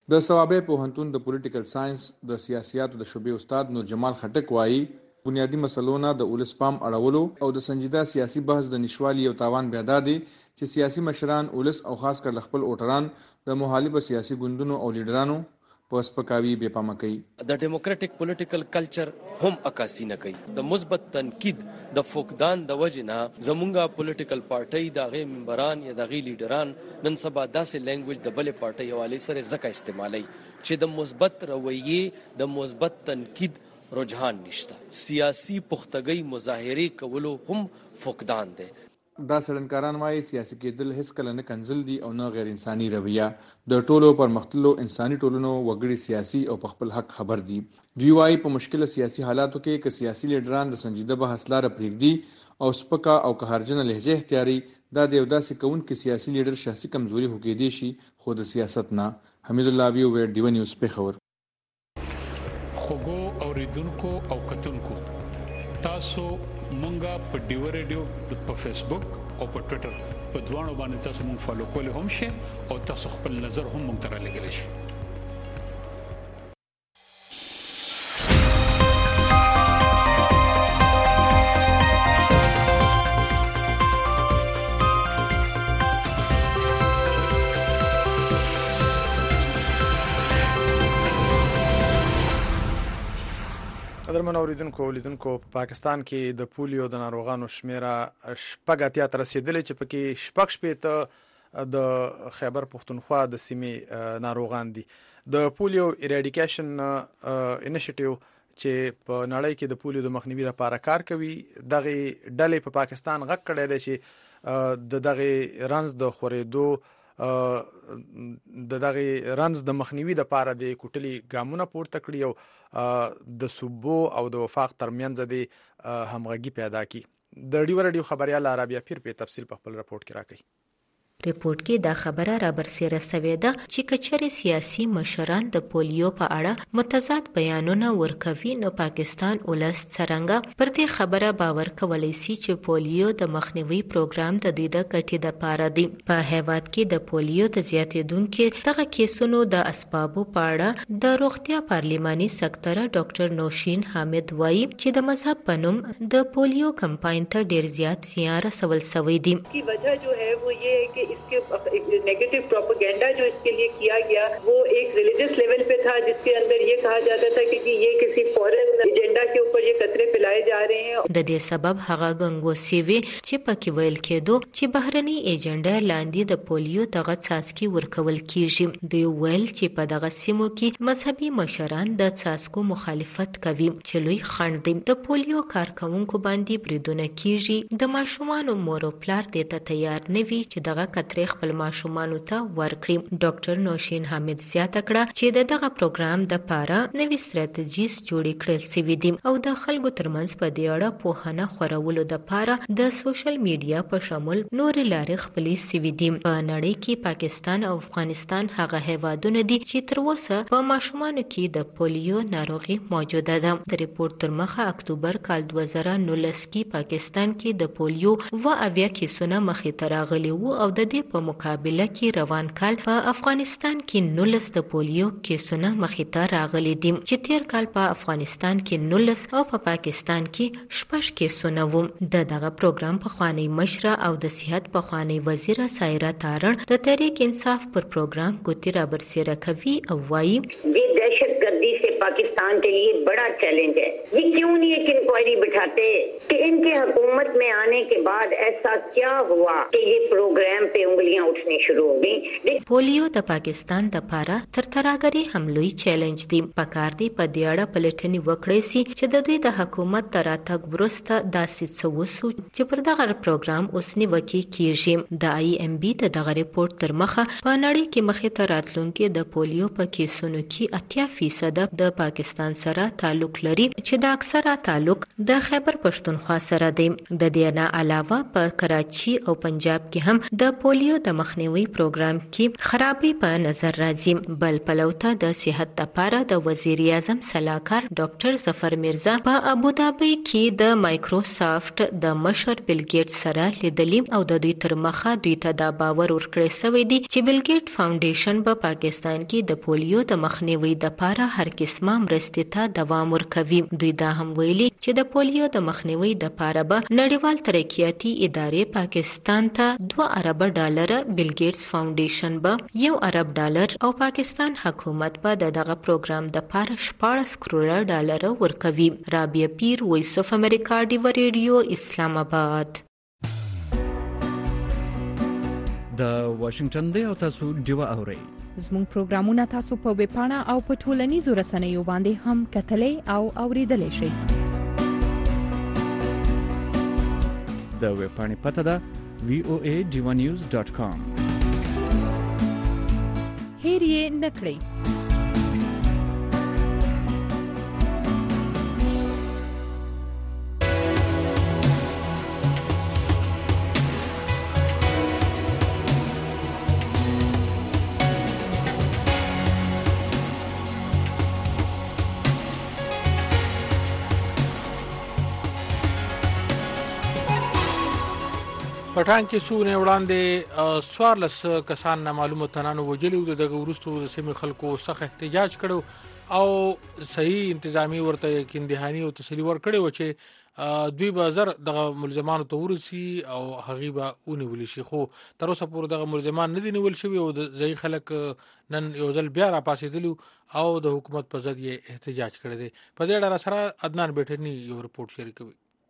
د ثوابه پوهنتون د پولیټیکل ساينس د سیاسياتو د شعبې استاد نور جمال خټک وایي بنیادی مسلونه د اولس پام اړولو او د سنجیده سیاسي بحث د نشوالي او تاوان بیا دادي چې سیاسي مشران اولس او خاص کر خپل اوټران د مخالفه سیاسي ګوندونو او لیډرانو په سپکاوي بے پامه کوي. د ډیموکراټک پولیټیکل کلچر هم عکاسي نه کوي. د مثبت تنقید د فقدان د وجنه زمونږه پولیټیکل پارټي د غي ممبران یا د غي لیډران نن سبا داسې لینګویج د بلې پارټي حواله سره ځکه استعمالي چې د مثبت رویه د مثبت تنقید رجحان نشته. سیاسي پختګي مظاهره کولو هم فقدان دي. دا سړنکاران وايي سیاسي کېدل هیڅ کله نه کنزل دي او نه غیر انساني رویه د ټولو پرمختللو انساني ټولنو وګړي سیاسي او په خپل حق خبر دي. دوی وايي په مشکله سیاسي حالاتو کې ک سیاسي لیډران د سنجیده بحث لاره پرېږدي او سپکا او قهرجنه لهجه اختیاري دا د یو داسې کون کې سیاسي لیډر شخصي کمزوري هوګې دي شي خو د سیاست نه. حمید الله وی وی ډیو نیوز په خبر. خوګو اوریدونکو او کتونکو تاسو مونږه په ډیو ریډیو په فیسبوک او په ټوئیټر په دوانو باندې تاسو مونږ فالو کولی هم شئ او تاسو خپل نظر هم مونږ ته رالیږلی شئ. قدرمن اوریدونکو لیدونکو په پاکستان کې د پولیو د ناروغانو شمیره شپږ اتیا ته رسیدلې چې پکې شپږ شپېته د خیبر پښتونخوا د سیمې ناروغان دي. د پولیو ایراډیکیشن انیشیټیو چې په نړۍ کې د پولیو د مخنیوي لپاره کار کوي دغه ډلې په پاکستان غږ کړی دی چې د دغه رنز د خورېدو د دغه رنز د مخنیوي لپاره د کوټلي ګامونه پورته کړی او د صوبو او د وفاق ترمنځ د همغږي پیدا کی. د ډیو رادیو خبريال عربیا پیر په تفصیل په خپل رپورت کې راکړي. ریپورت کې دا خبره را برسېره سوې ده چې کچره سیاسي مشران د پولیو په اړه متضاد بیانونه ورکوي نو پاکستان ولس څنګه پر دې خبره باور کولای شي چې پولیو د مخنیوي پروګرام د دوی د کټي د پاره دی. په هیواد کې د پولیو د زیاتېدونکو دغه کیسونو د اسبابو په اړه د روغتیا پارلماني سکتره ډاکټر نوشین حامد وایي چې د مذهب په نوم د پولیو کمپاین ته ډیر زیات زیان رسول شوی دی. کی وجہ جو ہے وہ یہ ہے کہ इसके नेगेटिव प्रोपेगेंडा जो इसके लिए किया गया वो एक रिलीजियस लेवल पे था जिसके अंदर ये कहा जाता था कि ये किसी फॉरेन एजेंडा के ऊपर ये कतरे पिलाए जा रहे हैं. د دې سبب هغه غنګو سیوی چې پکې ویل کېدو چې بهرني ایجنډا لاندې د پولیو دغه څاڅکي ورکول کیږي. دوی ویل چې په دغه سیمو کې مذهبي مشران د څاڅکو مخالفت کوي چې لوی خنډ دی. د پولیو کارکونکو باندې بریدونه کیږي. د ماشومان مور او پلار دې ته تیار نه وي چې دغه کترې خپل ماشومانو ته ورکړي. ډاکټر نوشین حامد زیاته کړه چې دغه پروګرام د پاره نوې ستراتیژیز جوړې کړل شوې دي او د خلکو ترمنځ په دې اړه پوهنه خورولو د پاره د سوشل میډیا په شمول نور لارې خپلې شوې دي. په نړۍ کې پاکستان او افغانستان هغه هیوادونه دي چې تر اوسه په ماشومانو کې د پولیو ناروغي موجوده ده. د ریپورت تر مخه اکتوبر کال دوه زره نولس کې پاکستان کې د پولیو و اویا کیسونه مخې ته راغلي وو او د دې په مقابله کې روان کال په افغانستان کې نولس د پولیو کیسونه مخې ته راغلي دي چې تیر کال په افغانستان کې نولس او په پاکستان کې شپږ کیسونه وو. د دغه پروګرام په خوانی مشره او د صحت په خوانی وزیر سایره تارړ د تحریک انصاف پر پروګرام ګوتی را برسېره کوي او وایي یہ دہشت گردی سے پاکستان کے لیے بڑا چیلنج ہے. یہ کیوں نہیں ایک انکوائری بٹھاتے کہ ان کے حکومت میں آنے کے بعد ایسا کیا ہوا کہ یہ پروگرام پہ انگلیاں اٹھنی شروع ہو گئی. پولیو د پاکستان د پاره تر تراګری هم لوی چیلنج دی. پکار دی په دې اړه پلټنې وکړې سي چې د دوی د حکومت تر راتګ وروسته داسې څه وسو چې پر دغه پروګرام اوس نیوکه کیږي. د آی ایم بی ته دغه ریپورت تر مخه په نړۍ کې مخې ته راتلونکي د پولیو په کیسونو کې اتیا فیصد فیصد د پاکستان سره تعلق لري چې د اکثره تعلق د خیبر پښتونخوا سره دی. د دې نه علاوه په کراچي او پنجاب کې هم د پولیو د مخنیوي پروګرام کې خرابي په نظر راځي. بل پلوته د صحت لپاره د وزیر اعظم صلاحکار ډاکټر ظفر میرزا په ابوظبي کې د مایکروسافت د مشر بیل ګیټس سره لیدلی او د دوی تر مخه دوی ته دا باور ورکړی شوی دی چې بیل ګیټ فاونډیشن په پاکستان کې د پولیو د مخنیوي لپاره هر قسمه مرستې ته دوام ورکوي. دوی دا هم ویلي چې د پولیو د مخنیوي لپاره به نړیوال ترقیاتي ادارې پاکستان ته دوه ارب ډالر، بیل ګیټس فاونډیشن به یو ارب ډالر او پاکستان حکومت به دغه پروګرام لپاره شپاړس کروڑه ډالر ورکوي. رابعه پیر، وایس اف امریکا، ډیو ریډیو، اسلام آباد. د واشنگټن دی او تاسو ډیو اورئ. زموږ پروګرامونه تاسو په ویب پاڼه او په ټولنیزو رسنیو باندې هم کتلای او اوریدلای شئ. د ویب پاڼې پته ده وی او ای ډیو نیوز ډاٹ کام. هیر یې نکړئ. پټان کې سو نه وړاندې سوارلس کسان نامعلومه تنانو وجلي او دغه ورستو د سیمې خلکو سخت احتجاج کړو او صحیح انتظامی ورته یقین دهانی او تسلی ور کړو چې دوی به زر دغه ملزمانو ته ورسي او هغه به ونیول شي. خو تر اوسه پورې دغه ملزمان نه دي نیول شوی او د ځای خلک نن یو ځل بیا را پاسېدلو او د حکومت په ضد یې احتجاج کړی دی. په دې اړه سره عدنان بیٹنی یو رپورټ شریکوي.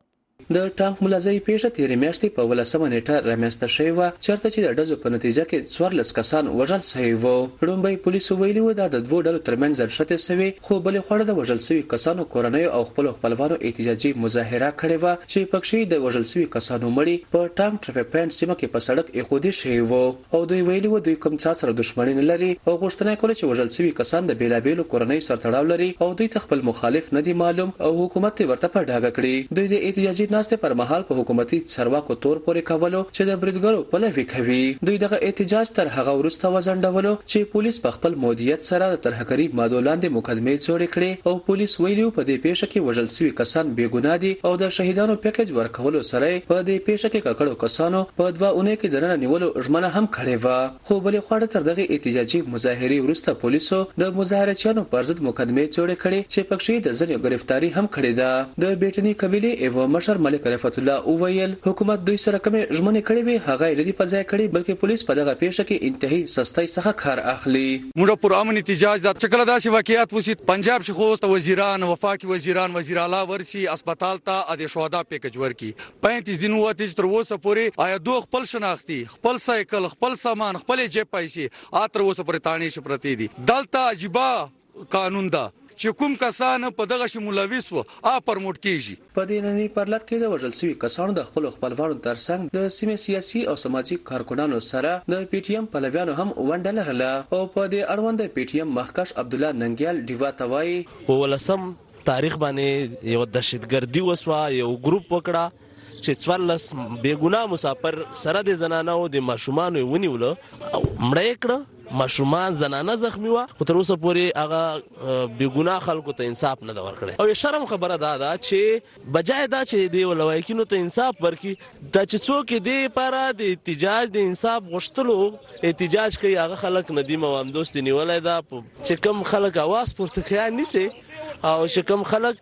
د ټانک ملازمي پیښه تیرې میاشتې په ولسمه نیټه رامنځته شوې وه چېرته چې د ډزو په نتیجه کې څوارلس کسان وژل شوي وو. لومړی پولیسو ویلي وو دا د دوو ډلو ترمنځ زړښتې سوې، خو بلې خواړه د وژل شوي کسانو کورنیو او خپلو خپلوانو احتجاجي مظاهره کړې وه چې پکښې د وژل شوي کسانو مړي په ټانک ټرافیک پوینټ سیمه کې په سړک ایښودل شوي وو او دوی ویلي وو دوی کوم څه سره دښمني نه لري او غوښتنه کوله چې وژل شوي کسان د بیلابیلو کورنیو سره تړاو لري او دوی ته خپل مخالف نه دي معلوم او حکومت یې ورته په ډاګه کړي. دوی د احتجاجي ناستې پر مهال په حکومتي چارواکو تور پورې کولو چې د بریدګرو پلوي کوي. دوی دغه احتجاج تر هغه وروسته وځنډولو چې پولیس په خپل مدیریت سره د ترهګري مادو لاندې مقدمې جوړې کړې او پولیس ویلي په دې پیښه کې وژل شوي کسان بې ګناه دي او د شهیدانو پیکج ورکولو سره په دې پیښه کې ککړو کسانو په دوه اونۍ کې دننه نیولو ژمنه هم کړې وه. خو بلې خواړه تر دغه احتجاجي مظاهرې وروسته پولیسو د مظاهرچیانو پر ضد مقدمې جوړې کړې چې پکښې د ځینو گرفتاری هم کړې ده. د بیټنی قبیلې ایو مشر ملک رفعت الله او ویل حکومت دوی سره کومه ژمنه کړې وي هغه لري په ځای کړي بلکې پولیس په دغه پیښه کې انتهایی سستۍ څخه کار اخلي. موږ پر امن احتجاج د شکل داسې واقعیت وسی پنجاب شخوست وزیران وفاقي وزیران وزیر اعلی ورسي هسپتال ته د شهدا پیکج ورکي پینتیس دن وته تر اوسه پورې آیا دوه خپل شناختی خپل سایکل خپل سامان خپل جیب پیسې اتر اوسه پورې تانې شپرتي دي. دلته عجيبه قانون ده چې کوم کسان په دغه شمولويس وو ا پرموټ کیږي. په دې نننی پرلط کې د وژل شوي کسانو د خپل خپلوانو ترڅنګ د سیمې سیاسي او سماجی کارکونانو سره د پی ټی ایم پلویانو هم ونډه لرله او په دې اړوند د پی ټی ایم مخکښ عبد الله ننګیال دیوا توای په ولسم تاریخ باندې یو دهشتګردي وسوه یو ګروپ وکړه چې څوارلس بې ګناه مسافر سره د زنانو د ماشومان ونیول او مړ کړه. ماشومان زنانه زخمی و خو تر اوسه پورې هغه بې ګناه خلکو ته انصاف نه دا ورکړي او شرم خبره ده دا چې بجای دا چې دی ولوایکینو ته انصاف ورکړي دا چې څوک دی لپاره د احتجاج د انصاف غوښتلو احتجاج کوي هغه خلک ندیم او همدوست نیولای دا چې کوم خلک आवाज پورته کوي نيسي او چې کوم خلک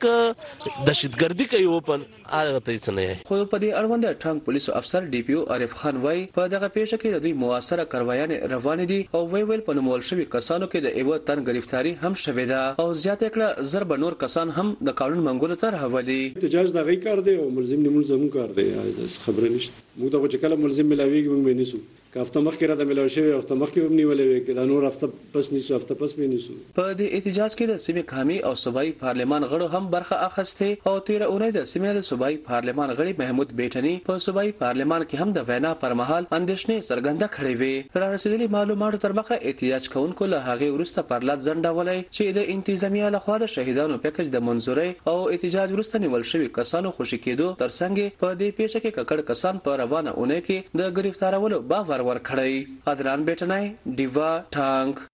دهشتګردي کوي وپن هغه ته څنګه. خو په دې اړوند ټانک پولیسو افسر ډي پی او عارف خان وای په دغه پیښه کې د دوی موثره کاروایانې روان دي او وی ویل په نومول شوي کسانو کې د ایو تن گرفتاری هم شوې ده او زیاته کړه ضرب نور کسان هم د قانون منګولو تر حواله. احتجاج د غي کار دی او ملزم نیول زمون کار دی خبره نشته. موږ ته چې کله ملزم ملاویږي موږ نه نسو که هفته مخکې را د ملاو شوی هفته مخکې هم نیولې وي که دا نور هفته پس نیسو هفته پس به نیسو. په دې احتجاج کې د سیمې قومي او صوبایي پارلمان غړو هم برخه اخیسته او تیر اونۍ د سیمې د صوبایي پارلمان غړي محمود بیٹنی په صوبایي پارلمان کې هم د وینا پر مهال اندېښنې څرګنده کړې وې. را رسیدلي معلوماتو تر مخه احتجاج کوونکو له هغې وروسته پرلط ځنډولی چې د انتظامیه لخوا د شهیدانو پیکج د منظورۍ او احتجاج وروسته نیول شوي کسانو خوشي کېدو ترڅنګ په دې پیښه کې ککړ کسان په روانه اونۍ کې د ګرفتارولو باور ورکړی. ادران بیٹنای دیوا ټانک.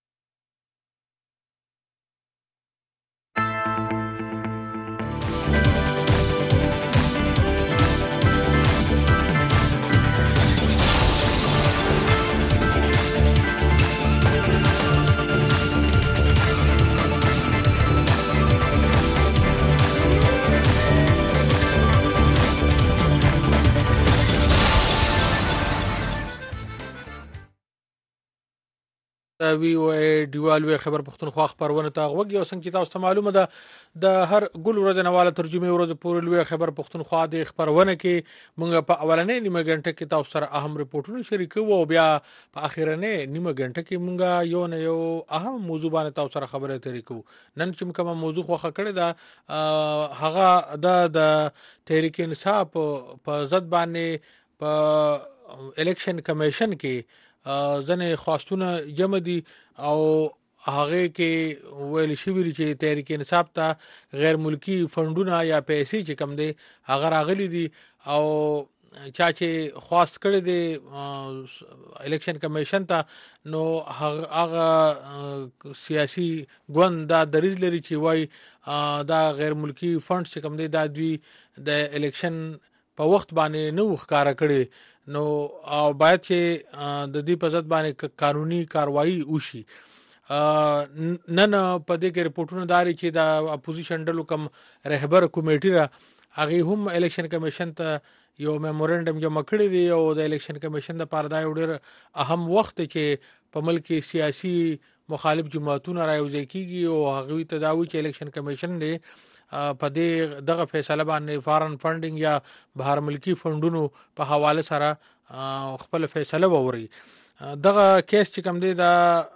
وی او ای دیوالوی خبر پښتونخوا خبرونه تا غوږی او څنګه تاسو ته معلومه ده د هر ګل ورځ نه والا ترجمه ورځ پورې لوی خبر پښتونخوا د خبرونه کې مونږ په اولنې نیمه غنټه کې تاسو سره اهم ریپورتونه شریکو او بیا په اخیرنې نیمه غنټه کې مونږ یو نه یو اهم موضوع باندې تاسو سره خبرې تریکو. نن چې کومه موضوع خوخه کړې ده هغه د تحریک انصاف په ضد باندې په الیکشن کمیشن کې ځنې خواستونه جمع دي او هغه کې ویل شوی چې تحریک انصاف ته غیر ملکی فندونه یا پیسې چې کم دي هغه راغلي دي او چا چې خواست کړی دی الیکشن کمیشن ته نو هغه سیاسي ګوند دا دریځ لري چې وای دا غیر ملکی فند چې کم دي دا دوی د الیکشن په وخت باندې نو ښکارا کړي نو او باید چې د دې په ضد باندې قانوني کاروایی وشي. نن په دې کې ریپورتونه داري چې د اپوزیشن ډلو کم رهبر کمیټې را هغه هم الیکشن کمیشن ته یو میمورندم جمع کړی دی او د الیکشن کمیشن د پاره دا یو ډېر اهم وخت چې په ملک سیاسي مخالف جماعتونه راوځي کیږي او هغه ته دا وی چې الیکشن کمیشن دی په دې دغه فیصله باندې فارن فندینګ یا بهر ملکی فندونو په حواله سره خپل فیصله ووري. دغه کیس چې کوم دی دا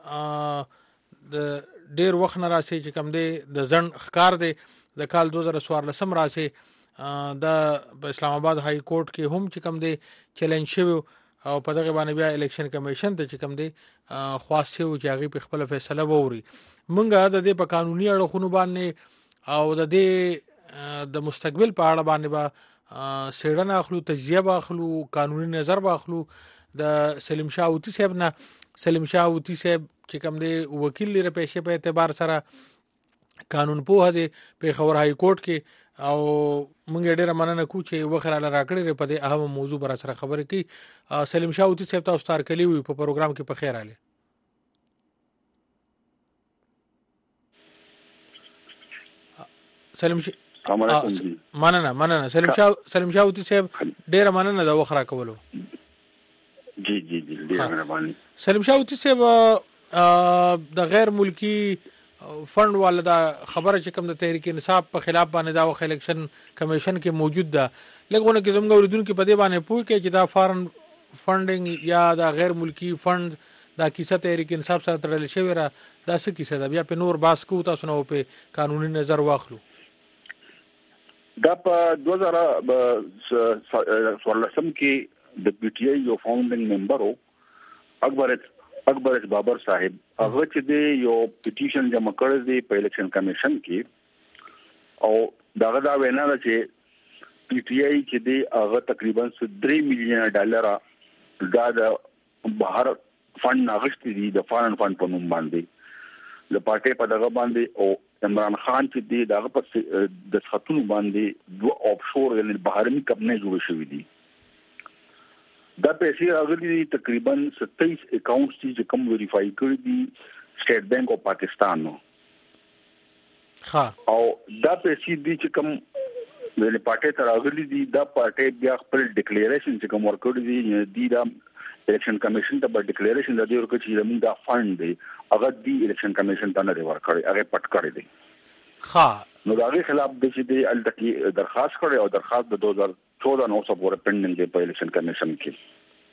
د ډیر وخت نه راسي چې کوم دی د ځن ښکار دی د کال دوه زره څوارلس راسي د اسلام آباد های کورټ کې هم چې کوم دی چیلنج شوی او په دغه باندې بیا الیکشن کمیشن ته چې کوم دی خواست شوی چې هغه په خپل فیصله ووري. مونږه د دې په قانوني اړخونو باندې او د دې د مستقبل په اړه باندې با سیړنه اخلو تجزیه واخلو قانوني نظر واخلو د سلیم شاه اوتی صاحب نه. سلیم شاه اوتی صاحب چې کوم دی وکیل لري پېښه په اعتبار سره قانون په هده په خبر های کورټ کې او مونږ ډېر مننه کوو چې وخراله راکړې په دې اهم موضوع بر سره خبرې کوي. سلیم شاه اوتی صاحب تاسو تار کلی وي په پروګرام کې په خیر اله. سلیم ش... مننه مننه سلیم شاه سلیم شاه اوتی صاحب ډېر مننه د وخرا کولو. جی جی جی ډېر مهرباني. سلیم شاه اوتی صاحب د غیر ملکی فند والا دا خبره چې کوم د تحریک انصاف په خلاف باندې دا وخت الیکشن کمیشن کې موجود ده لکه ونه کې زموږ اوریدونکو په دې باندې پوه کې چې دا فارن فندینګ یا دا غیر ملکی فند دا کیسه تحریک انصاف سره تړل شوی را دا څه کیسه ده بیا په نور باس کو تاسو نو په قانوني نظر واخلو. دا په دوه زره څوارلس کې د پی ټی آی یو فاونډینګ ممبر او اکبر اکبر بابر صاحب هغه چې د یو پټیشن جمع کړی دی په الیکشن کمیشن کې او داغه دا وینا ده چې پی ټی آی چې دی هغه تقریبا درې میلیون ډالر دا د بهر فند ناغشتي دي د فارن فند په نوم باندې د پارټي په دغه باندې او عمران خان چې دی دغه په د خاتون باندې دوه آف شور یعنی بهرني کمپنۍ جوړ شوې دي. دا پیسې اغلی تقریبا ستایس اکاونټس چې کوم ویریفای کړی دي سټیټ بانک اف پاکستان نو ها او دا پیسې دي چې کوم ولې پارټي تر اغلی دي دا پارټي بیا خپل ډیکلیریشن چې کوم ورکړی دي دی دا الیکشن کمیشن ته په ډیکلیریشن د دې ورکړي چې موږ دا فند دی هغه دی الیکشن کمیشن ته نه ورکړي هغه پټ کړی دی. ها نو دا غي خلاف د چې دی الټکی درخواست کړي او درخواست د دوه هزار چودہ نو سو پورې پینډینګ دی په الیکشن کمیشن کې.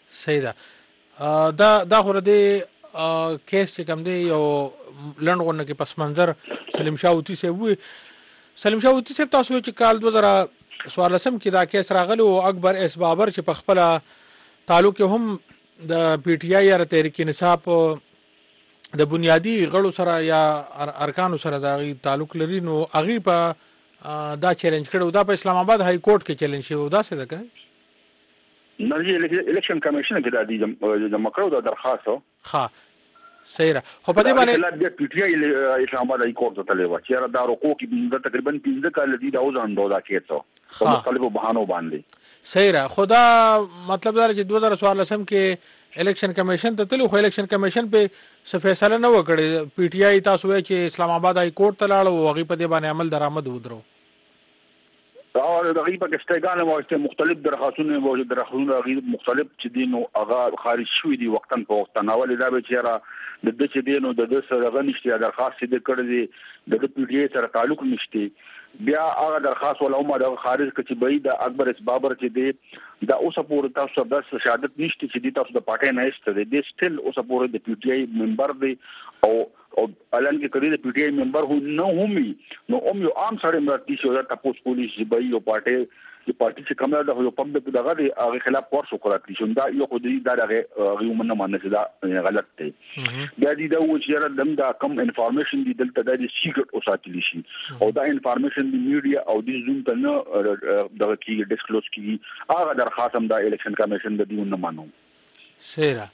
صحیح ده. دا دا خو د کیس چې کوم دی یو لنډغونه کې پس منظر سلیم شاه اوتی صاحب وي. سلیم شاه اوتی صاحب تاسو چې کال دوه زره څوارلسم کې دا کیس راغلی او اکبر اس بابر چې په خپل تعلق هم د پی ټی آی یا تحریک انصاف د بنیادی غړو سره یا ارکانو سره دا تعلق لري نو هغه په دا چیلنج کړو. دا په اسلام آباد های کورټ کې چیلنج شو. دا څه ده کنه نړۍ الیکشن کمیشن کې د دې د مکرو د درخواست ها صحیح را خو په دې باندې د پی ټی آی اسلام آباد های کورټ ته تللی و چې دا روکو کې تقریبا پنځه کال دي دا اوځان دوه کېته په مختلفو بهانو باندې صحیح را. خدا مطلب دا چې دوه زره څوارلسم کې الیکشن کمیشن ته تلو خو الیکشن کمیشن په څه فیصله نه وکړي. پی ټی آی تاسو وایي چې اسلام آباد های کورټ ته لاړ او هغه په دې باندې عمل درآمد ودرو او د غیبه کې استګانه واجته مختلف درخواستونه موجود درخواستونه غیب مختلف چې دینو هغه خارج شوې دي وختن په وختن اول دا به چیرې د دې چې دینو د دې سره غنښتي درخواست دې کړې دي د پی ټی آی سره تعلق نشته بیا هغه درخواست ولا هم د خارج کې به د اکبر اس بابر چې دی دا اوسه پورې تاسو د شهادت نشته چې دی تاسو د پټه نه است دی سټیل اوسه پورې د پی ټی آی ممبر دی او او الان کې کړي د پی ټی آی ممبر هو نه همي نو هم یو عام سره مرتي شو دا تاسو پولیس به یو پټه چې پارټي چې کومه ده یو پبلک دغه دی هغه خلاف ورس وکړه چې دا یو خو دی دا هغه یو منه مانه چې دا غلط دی بیا دې دا و چې دم دا کم انفارمیشن دی دلته د سیکرټ اوساتلی شي او دا انفارمیشن دی میډیا او د زوم ته نه دغه کې ډیسکلوز کیږي هغه درخواست هم د الیکشن کمیشن د دیونه مانو. سیرا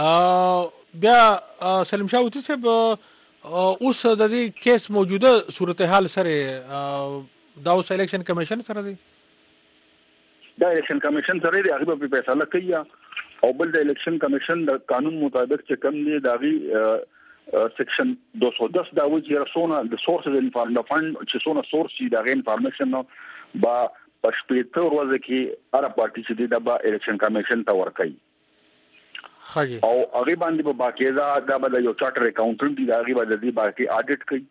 بیا سلیم شاه اوتی صاحب اوس د دې کیس موجوده صورتحال سره دا اوس الیکشن کمیشن سره دی دا الیکشن کمیشن سره دی هغه په فیصله کوي او بل د الیکشن کمیشن د قانون مطابق چې کوم دی داغي سیکشن دو سو دس دا وایي چې رسونه د سورس د انفارمیشن فند چې سونه سورس دی دغه انفارمیشن با پښپېته ورځ کې هر پارټي چې دی د الیکشن کمیشن ته ورکړي او هغه باندې په باقاعده دا به یو چارټر اکاونټنټ دی هغه باندې دی باقي اډیټ کوي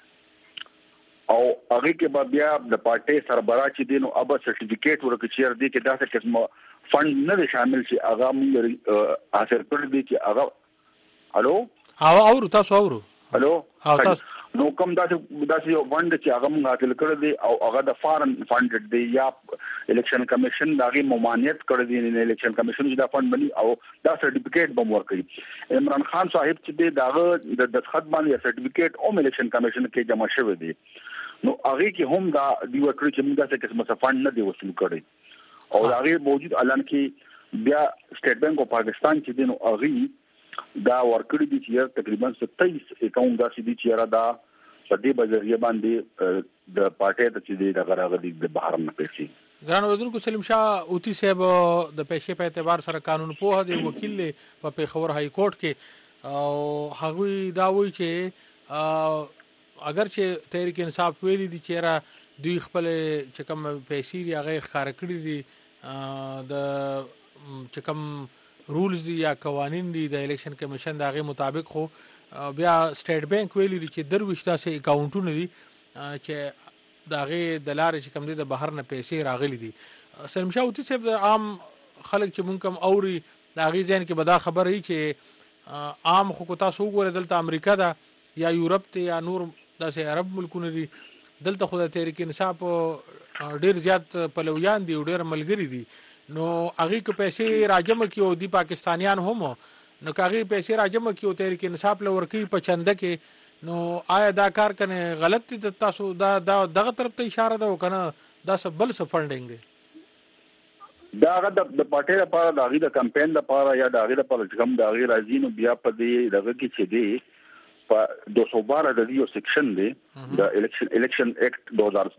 او هغه کې به بیا د پارټي سربراہ چې دینو ابا سرټیفیکیټ ورکړي چې دې کې داسې قسمه فند نه شامل شي هغه موږ حاصل کړی دی چې هغه الو او اورو تاسو اورو الو او تاسو نو کوم داسې داسې یو فند چې هغه موږ حاصل کړی دی او هغه د فارن فند دی یا الیکشن کمیشن داغي ممانعت کړی دی نه الیکشن کمیشن چې دا فند بني او دا سرټیفیکیټ به ورکړي. عمران خان صاحب چې دی داغه د دستخط باندې سرټیفیکیټ او الیکشن کمیشن کې جمع شوی دی نو هغه کې هم دا دی ورکړي چې موږ داسې قسمه فند نه دی وصول کړی او هغه موجود اعلان کې بیا سټیټ بانک اف پاکستان چې دی نو هغه دا ورکړي دي چې تقریبا ستایس اکاونټ داسې دي چې را دا په دې بجریه باندې د پارټي ته چې د غراغلي د بهر نه پیسې ګران ودونکو سلیم شاه اوتی صاحب د پیسې په اعتبار سره قانون په دی وکیل په پیښور های کورټ کې او هغه دا وایي چې اگر چې تحریک انصاف ویلي دي چې را دوی خپل چې کوم پیسې هغه ښکار کړی دي د چې کوم رولز دي یا قوانين دي د الیکشن کمیشن دغه مطابق خو بیا سټیټ بانک ویلي دي چې درويشت داسې اکاونټونه دي چې دغه د لارې چې کوم دي د بهر نه پیسې راغلي دي. سلیم شاه اوتی صاحب عام خلک چې مونږ کوم اوري دغه ځین کې به دا خبر هي چې عام خو تاسو وګورئ دلته امریکا دا یا یورپ ته یا نور داسې عرب ملکونه دي دلته خو د تحریک انصاف ډیر زیات پلویان دي ډیر ملګری دي نو هغه کو پیسې راجم کیو دی پاکستانیان هم نو هغه پیسې راجم کیو تحریک انصاف لور کی په چنده کې نو آیا دا کار کنه غلط دي تاسو دا دغه طرف ته اشاره ده وکنه دا سبل س فندینګ دی دا هغه د پارټي لپاره د هغه د کمپاین لپاره یا د هغه لپاره چې کوم د هغه راځي نو بیا په دې دغه کې چې دی په دو سو بارہ د یو سیکشن دی د الیکشن الیکشن ایکټ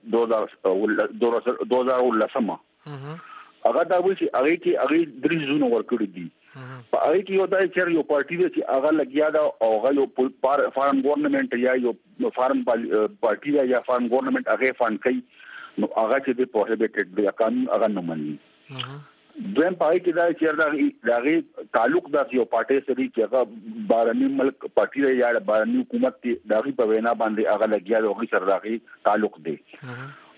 دو ہزار ولسمه هغه دا وایي چې هغه کې هغه درې زونه ورکړي دي په هغه کې یو دای چې یو پارټي دی چې هغه لګیا دا او هغه یو فارن ګورنمنت یا یو فارن پارټي یا فارن ګورنمنت هغه فند کوي نو هغه چې د پروهیبټډ دی قانون هغه نه مني. دویم پای کې دا چې دغه تعلق د یو پارټي سره چې هغه بارني ملک پارټي یا بارني حکومت دغه په وینا باندې هغه لګیا دی هغه سره دغه تعلق دی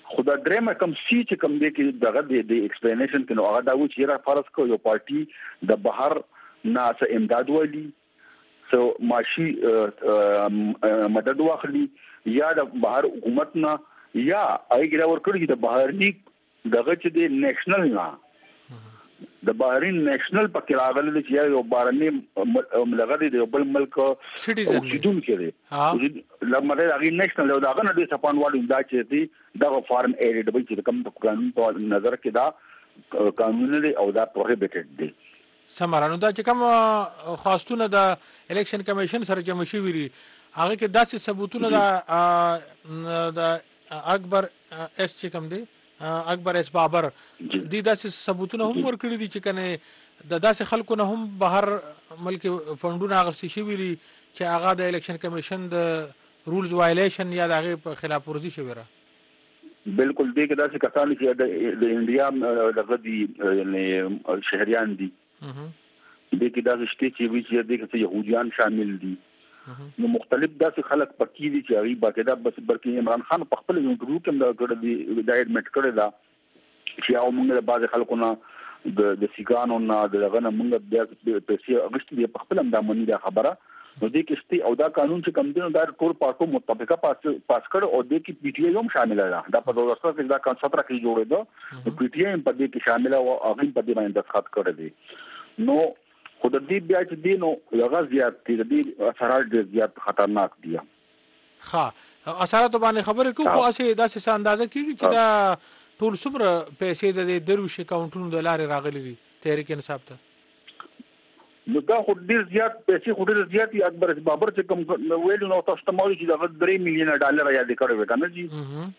خدا درېمه کم سی چې کم دی کې دغه د ایکسپلینیشن کې نو هغه دا و چې را فرض کو یو پارټي د بهر ناس امداد ولی سو ماشي مدد واخلي یا د بهر حکومت نه یا ایګره ورکړي د بهرني دغه چې د نېشنل نه د بهرین نېشنل پکې راغلي چې یو بهرني ملګری دی بل ملک سټیزن کړي لمره هغه نېشنل یو دغه نه د سپان والی دا چې دی دغه فارن ایډ به چې کوم قانون په نظر کې دا قانون دی او دا پروهیبټډ دی سمرانو دا چې کوم خاصتونه د الیکشن کمیشن سره جمع شوي دي هغه کې داسې ثبوتونه د د اکبر اس چې کوم دی اکبر اس بابر دي داسې ثبوتونه هم ورکړي دي چې کنه د داسې خلکو نه هم بهر ملک فندونه غوښتي شوي دي چې هغه د الیکشن کمیشن د رولز وایلیشن یا د هغه په خلاف ورزي شوی را بالکل دې کې داسې کسان چې د انډیا دغه دي یعنی شهريان دي دې کې داسې شته چې وی چې دې کې يهوديان شامل دي نو مختلف داسې خلک پکې دي چې هغه باقاعده بس برکې عمران خان په خپل انټرویو کې دا کړی دی دا ایډمټ کړی دا چې او موږ د بعض خلکو نه د د سیګانو نه دغه نه موږ د پیسې اغشتي په خپل اندامنی دا خبره نو دې کې ستي او دا قانون چې کوم دی دا ټول پارټو متفقه پاس پاس کړ او دې کې پی ټی آی هم شامل ده دا په دوه هزار کې دا کانسپټ کې جوړېده نو پی ټی آی په دې کې شامل او هغه په دې باندې دستخط کړی دی نو خود دې بیا چې دینو هغه زیات دي د اثرات ډېر زیات خطرناک دي ښه اثرات باندې خبره کوو خو اسې داسې اندازه کیږي چې دا ټول څومره پیسې د درویش اکاونټونو د لارې راغلي دي تحریک انصاف ته نو دا خو ډېر زیات پیسې خو ډېر زیات دي اکبر بابر چې کوم ویلو نو تاسو ته مالي چې دا درې میلیون ډالر یا د کړو کنه جی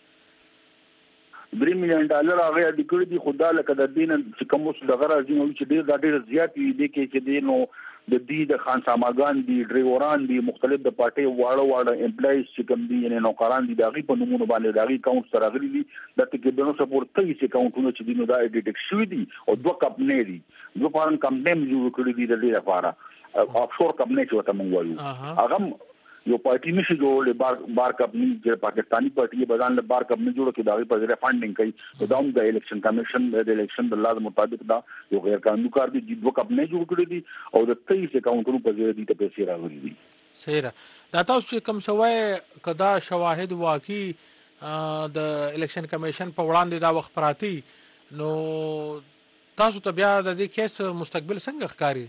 درې میلیون ډالر هغه د کړي دي خدا لکه د دین چې کوم څه دغه راځي نو چې ډېر ډېر زیات دي کې چې دینو د دې د خان ساماګان دي ډرایوران دي مختلف د پارټي واړه واړه امپلایز چې کوم دي یعنی نوکران دي دغه په نومونو باندې دغه اکاونټ سره غلي دي د تکبرونو سپورټ ته چې اکاونټونه چې دینو دا ډیټیکټ شوی دي او دوه کمپنۍ دي دوه فارن کمپنۍ جوړ کړې دي د دې لپاره افشور کمپنۍ چې وته مونږ وایو هغه یو پارټي نشي جوړولې بار بار کمپنۍ چې پاکستانی پارټي بدن له بار کمپنۍ جوړ کې دغه په ځای فاندینګ کوي دا هم د الیکشن کمیشن د الیکشن د لاز مطابق دا یو غیر قانوني کار دی چې دوه کمپنۍ جوړ کړې دي او د تیس اکاونټونو په ځای دي ته پیسې راغلي دي صحیح دا تاسو کوم شوای کدا شواهد واقعي د الیکشن کمیشن په وړاندې دا وخت پراتی نو تاسو ته بیا د دې کیس مستقبل څنګه ښکاری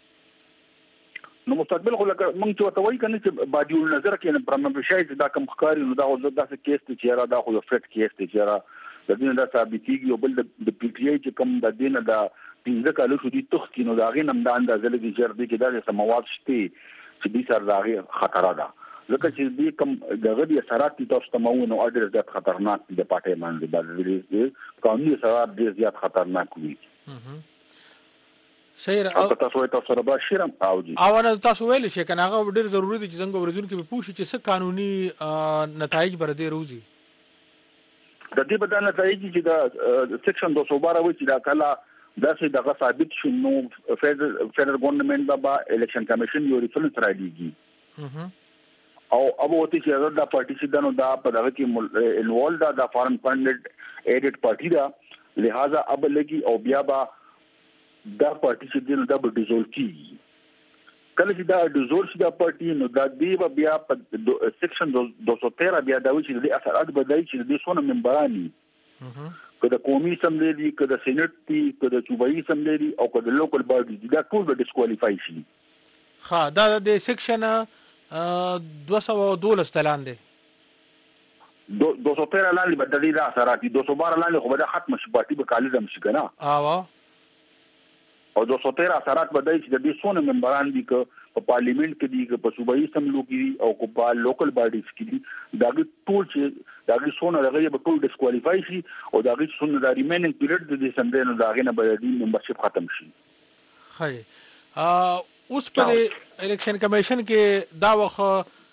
نو مستقبل خو لکه مونږ چې وتوي کنه چې باډي نظر کې نه پرمبشای چې دا کوم ښکاری نو دا خو داسې کیس ته چې را دا خو یو فیکټ کیس ته چې را د دې نه ثابتېږي او بل د پی ټی آی چې کوم د دې نه دا پنځه کالو شو دي تخ نو دا غي نم دا اندازه لګي چې دې کې دا سمواد شته چې دې سره دا خطر ده لکه چې دې کوم دغه دي اثرات تاسو ته مو نو اډر د خطرناک دي د پټه باندې باندې قانوني اثرات ډېر زیات خطرناک وي صحیح او تاسو تاسو سره به شرم او دي او نه تاسو ویل شي کنه هغه ډېر ضروری دي چې څنګه اوریدونکو به پوښي چې څه قانوني نتایج بر دې روزي د دې په دانه نتایج چې دا سیکشن دوه سو بارہ و چې دا کله داسې دغه ثابت شو نو فدرال ګورنمنت با الیکشن کمیشن یو ریفرنس را دیږي او ابو وتی چې هغه د پارټي چې دا په دغه کې انوالډ دا د فارن فندډ ایډټ پارټي دا لہذا اب لګي او بیا با دا پارټي چې دنه دا به ډیزول کیږي کله چې دا ډیزول شي دا پارټي نو دا دی بیا په سیکشن دوه سو تیرہ بیا دا وی چې د اثرات بدای چې د سونه ممبرانی کله قومي اسمبلی دي کله سېنات دي کله صوبایي اسمبلی دي او کله لوکل باډي دي دا ټول به ډیسکوالیفای شي ها دا د سیکشن دوه سو دولس تلان دي دوه سو تیرہ لاندې بدلی دا اثرات دي دوه سو بارہ لاندې خو به ختم شي پارټي به کالیزم شي کنه او او دوه سو تیرہ اثرات بدای چې د دې سونه ممبران دي ک په پارلیمنت کې دي ک په صوبایي اسمبلی کې دي او په لوکل باډیز کې دي دا ټول چې دا سونه دغه به ټول ډیسکوالیفای شي او دا سونه د ریمیننګ پیریډ د دې سمندر نه داغه نه به د ممبرشپ ختم شي خی اوس په الیکشن کمیشن کې دا وخت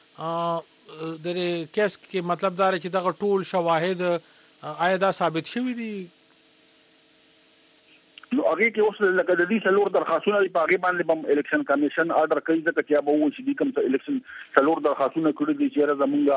د کیس کې مطلب دا چې دغه ټول شواهد آیا دا ثابت شوی دي نو هغه کې اوس لکه د دې څلور درخواستونه په هغه باندې په الیکشن کمیشن آرډر کوي ځکه چې به و چې کوم الیکشن څلور درخواستونه کړي دي چې زمونږه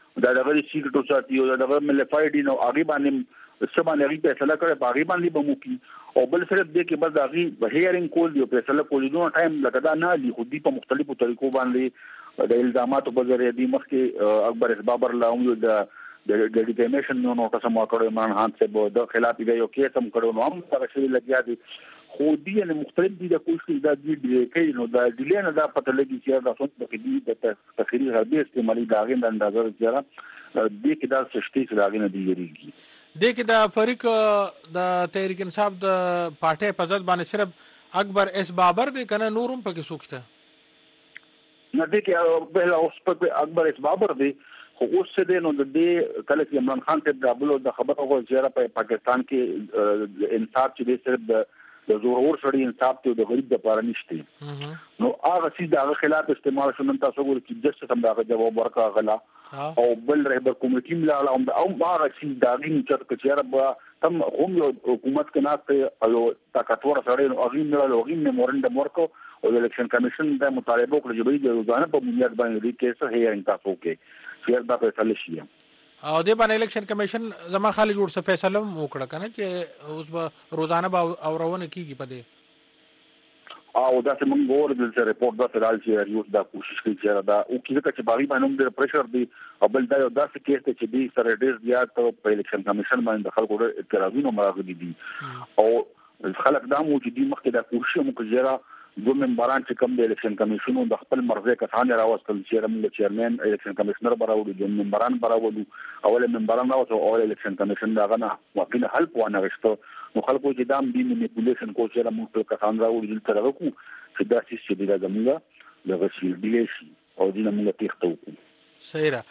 دا دغه سیکریټو ساتي او دغه ملفایډ نو هغه باندې سبا نه ری فیصله کړي په هغه باندې به مو کی او بل سره دې کې بس هغه هیرینګ کول دی فیصله کول نو ټایم لګدا نه دی خو دې په مختلفو طریقو باندې د الزاماتو په ذریعہ دی مخکې اکبر بابر لاوم یو د د ډیټیمیشن نو نوټس ما کړو عمران خان صاحب د خلاف دی یو کیس هم کړو نو هم څنګه شي لګیا دي خو دې نه مختلف دي د کوشش د دې کې نو د ډیلې نه دا پته لګي چې دا څه د دې د تخریب غوړي استعمالي داغې د اندازه زیاده دې کې دا سشتي داغې نه دی یریږي دې کې د فریق د تحریک انصاف د پارټي په ځد باندې صرف اکبر اس بابر دې کنه نورم پکې سوچته نه دې کې په اوس په اکبر اس بابر دې خو اوس څه نو د دې کله چې عمران خان ته د بلو د خبرو غو زیاره په پاکستان کې انصاف چې دې صرف د د زورور سړي انصاف ته د غریب د پاره نشته نو هغه چې د خلاف استعمال شوم تاسو ګورئ چې د څه هم دا جواب ورکا غلا او بل رهبر کمیټې ملاله او هغه چې دا غین چې چې تم هم حکومت کې ناته او طاقتور سړي او غین ملاله او غین میمورندم ورکو او د الیکشن کمیشن د مطالبه کړو چې د روزانه په بنیاد باندې د کیسه هیرینګ تاسو کې چې دا فیصله شي او د باندې الیکشن کمیشن زما خالي جوړ څه فیصله وکړه کنه چې اوس به روزانه به اورونه کیږي په دې او دا چې موږ ور د ریپورت دا فدرال چې یو دا کوشش کوي چې دا او کله چې باغی باندې د پریشر دی او بل دا یو داسې کیس ته چې دی سره ډیر زیات په الیکشن کمیشن باندې خلکو ډېر اعتراضونه مراغلي دي او خلک دا موجودي مخکې دا کوشش مو کوي دو ممبران چې کوم د الیکشن کمیشن د خپل مرزه کسان راوستل چې رمل چیرمن الیکشن کمیشنر براوړي د ممبران براوړي اول ممبران راوته او الیکشن کمیشن دا غنه واقعي حل پوانه غشتو نو خلکو چې دام دی منیپولیشن کو چې رمل کسان راوړي چې ترغو چې دا چې د زموږه د غشي دیلیشي او دینه موږ تخته وکړو صحیح را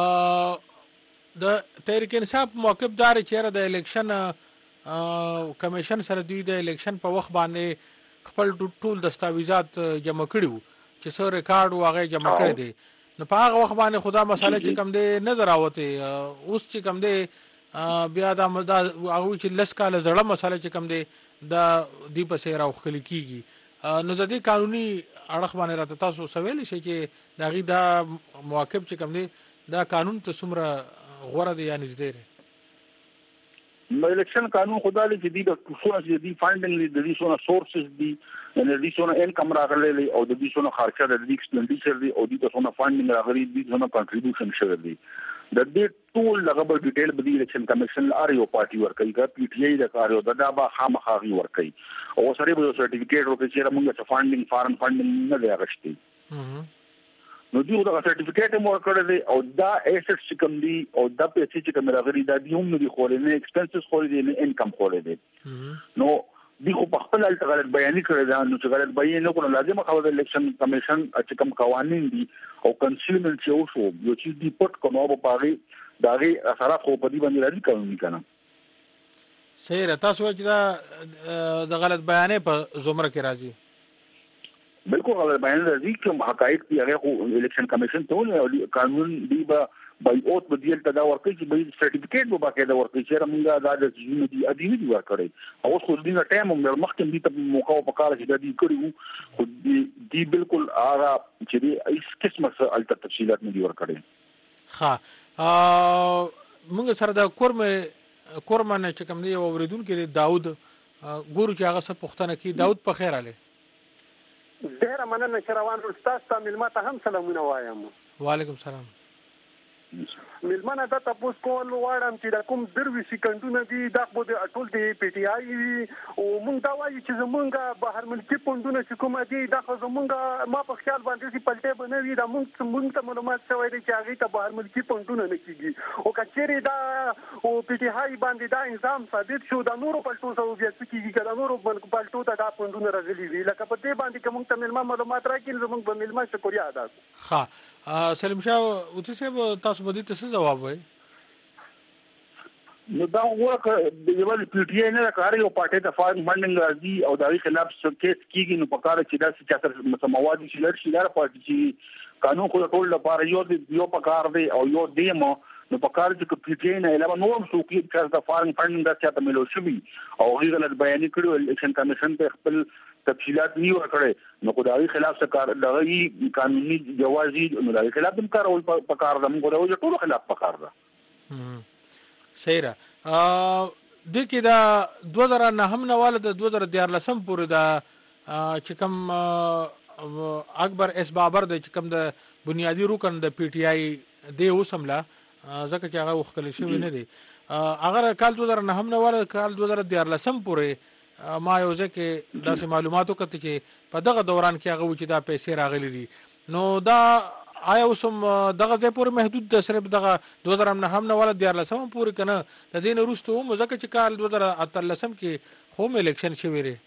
د تحریک انصاف موقف دار چې د الیکشن کمیشن سره دی د الیکشن په وخت باندې خپل ټول دستاویزات جمع کړیو چې سره ریکارډ واغې جمع کړی دي نو په هغه وخت باندې خدا مساله چې کم دی نظر راوته اوس چې کم دی بیا دا هغه چې لس کاله زړه مساله چې کم دی دا دی په سیر اوخلی کیږي نو د دې قانوني اړخ باندې راته تاسو سوال شي چې دا غي دا مواقف چې کم دی دا قانون ته څومره غوړه دی یا نږدې دی نو الیکشن قانون خدای دې دې د څونه چې دې فاندینګ دې څونه سورسز دي ان دې څونه انکم راغلي او دې څونه خرچه د دې ایکسپنډیچر دي او دې څونه فاندینګ راغلي دې څونه کنټریبیوشن شوی دی د دې ټول لغه ډیټیل به د الیکشن کمیشن اریو پارټي ورکړي کا پی ټی آی د کاریو د دابا خامخاغي ورکړي او سره به سرټیفیکیټ ورکړي چې موږ څه فاندینګ فارم فاندینګ نه دی اغشتي نو دیو دا سرټیفیکیټ مو ورکړل دي او دا ایسټ چې کوم دي او دا پیسې چې کوم راغلي دا دی هم نه دي خورې نه ایکسپنسز خورې دي نه انکم خورې دي نو دی خو په خپل الټ غلط بیان کړی دا نو چې غلط بیان نه کړو لازم خو د الیکشن کمیشن چې کوم قوانين دي او کنسیلمنت چې اوسو یو چې دی پټ کومو په پاغي داغي اثرات خو په دې باندې راځي قانوني کنه صحیح تاسو چې دا د غلط بیانې په زمره کې راځي بالکل غلط بیان راځي کوم حقایق دی هغه الیکشن کمیشن ته ولې قانون دی به بای اوت بدیل تدا ورکړي چې به سرټیفیکیټ به باقاعده ورکړي چې موږ دا د ژوند دی ادینه دی ورکړي او خو دې نه ټایم موږ مخکې دې ته موقع په کار چې دا دی کړو خو دې بالکل هغه چې دې هیڅ قسمه څه الټ تفصيلات نه دی ورکړي ها موږ سره د کورمه کورمه چې کوم دی اوریدونکو داوود ګورو چې هغه څه پښتنه کې داوود په خیر علي ډیره مننه چې روان تاسو ته ملما ته هم سلامونه وایم وعلیکم سلام ملمنه دا تاسو کول واړم چې د کوم دروي سکندونه دي دا خو د ټول دی پی ټی آی او مونږ دا وایي چې زمونږه بهر ملکی پوندونه چې کوم دي دا خو زمونږه ما په خیال باندې چې پلټې بنوي دا مونږ مونږ ته معلومات شوی دی چې هغه ته بهر ملکی پوندونه نه کیږي او کچېری دا او پی ټی آی باندې دا نظام ثابت شو دا نورو پلټو سو بیا څه کیږي کله نورو باندې پلټو ته دا پوندونه راغلي وی لکه په دې باندې کوم ته ملما معلومات راکړي زمونږ به ملما شکریا ادا ها سلیم شاه او تاسو تاسو به دې څه جواب وای نو دا ورکه د یوه پی ټی آی نه کار یو پارټي د فارم فاندینګ راځي او دا خلاف کیس کیږي نو په کار چې دا چې تر مسموادي چې لر شي لار پارټي چې قانون خو ټول لپاره یو یو په کار دی او یو دیمو نو په کار چې پی ټی آی نه علاوه نور څوک چې د فارم فاندینګ د چاته ملو شوی او غیر غلط بیان کړو الیکشن کمیشن ته خپل تفصيلات نه ورکړي نو خدای خلاف څه دغه قانوني جوازي نو د خلاف هم کارول په کار د موږ د ټول خلاف په کار ده. صحیح را د کې دا دوه زره نهم نه والا د دوه زره دیارلسم پورې دا چې کوم اکبر اس بابر د چې کوم د بنیادی رکن د پی ټی آی دی اوسملا ځکه چې هغه وختل شوی نه دی اگر کال دوه زره نهم نه والا کال دوه زره دیارلسم پورې ما یو ځکه داسې معلوماتو کته چې په دغه دوران کې هغه چې دا پیسې راغلي دي نو دا آیا اوسم دغه ځای پورې محدود ده صرف دغه دوه زره نهم نه والا دیارلسم پورې کنه د دې نه وروسته هم ځکه چې کال دوه زره اتلسم کې خو الیکشن شوی دی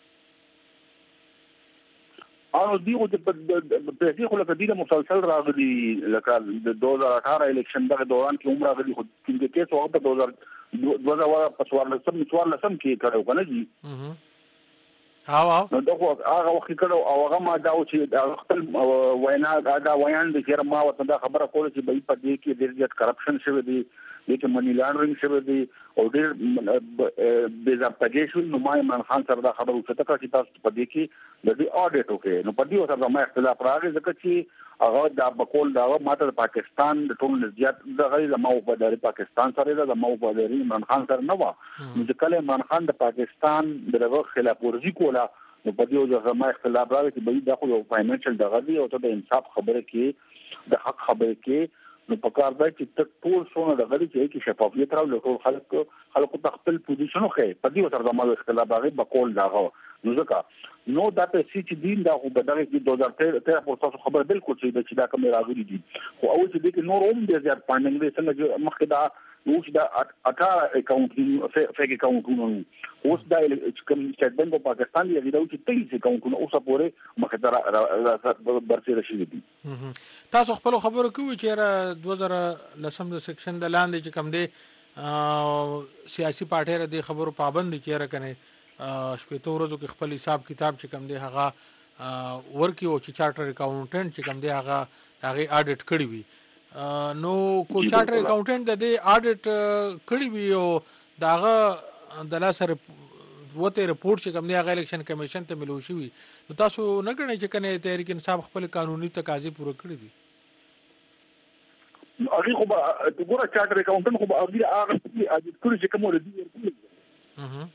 او دیغه د پیسې خو لکه د مسلسل راغلي لکه د دوه زره اټھارہ الیکشن دغه دوران کې عمر راغلي خو څنګه کې څو په دوه زره دوه زره په څوارلسم څوارلسم کې کړو کنه جی هاو نو دغه هغه وخت کړو او هغه ما دا چې د خپل وینا دا ویان د چیر ما وته دا خبره کوله چې به په دې کې ډېر زیات کرپشن شوی دی چې منی لانډرینګ شوی دی او ډېر بې ضابطګي شو نو ما عمران خان سره دا خبره وکړه چې تاسو په دې کې د دې اډیټ وکړئ نو په دې سره ما اختلاف راغی ځکه چې هغه دا بقول دا ماته د پاکستان د ټول زیات د غیر د مو په داري پاکستان سره د مو په داري عمران خان سره نه و نو چې کله عمران خان د پاکستان دغه خلاف ورزي کوله نو په دې وجه ما اختلاف راغی چې به دا خو یو فاینانشل دغه دی او ته د انصاف خبره کې د حق خبره کې نو په کار دی چې ټول څونه دغه چې کې شفافیت راو ټول خلک خلکو په خپل پوزیشن خو په دې سره ما اختلاف راغی بقول داغه نو ځکه نو دا په سي چې دین دا خو په دغه کې دوه هزار تیرہ په تاسو خبر بالکل چې دا کوم راغلي دي خو او چې د نور هم د زیات پاندنګ دي څنګه مخکې دا اوس دا اټھارہ اکاونټ فیک اکاونټونه اوس دا کوم چې بند په پاکستان دی دا چې تیس اکاونټونه اوس پورې مخه برسه رشي دي تاسو خپل خبرو کوي چې دوه زره لسم د سیکشن د لاندې چې کوم دی سیاسي پارټي را دي خبرو پابند دي چې راکنه شپږ ورځو کې خپل حساب کتاب چې کوم دی هغه ورکی او چې چارټر اکاونټنټ چې کوم دی هغه هغه اډیټ کړی وي نو کو چارټر اکاونټنټ د دې اډیټ کړی وي او داغه د لاسره وته رپورټ چې کوم دی هغه الیکشن کمیشن ته ملو شي نو تاسو نه غنئ چې کنه تحریک انصاف خپل قانوني تقاضې پوره کړی دي هغه خو به ګوره چارټر اکاونټنټ خو به هغه هغه اډیټ کړی چې کوم ولدي ورته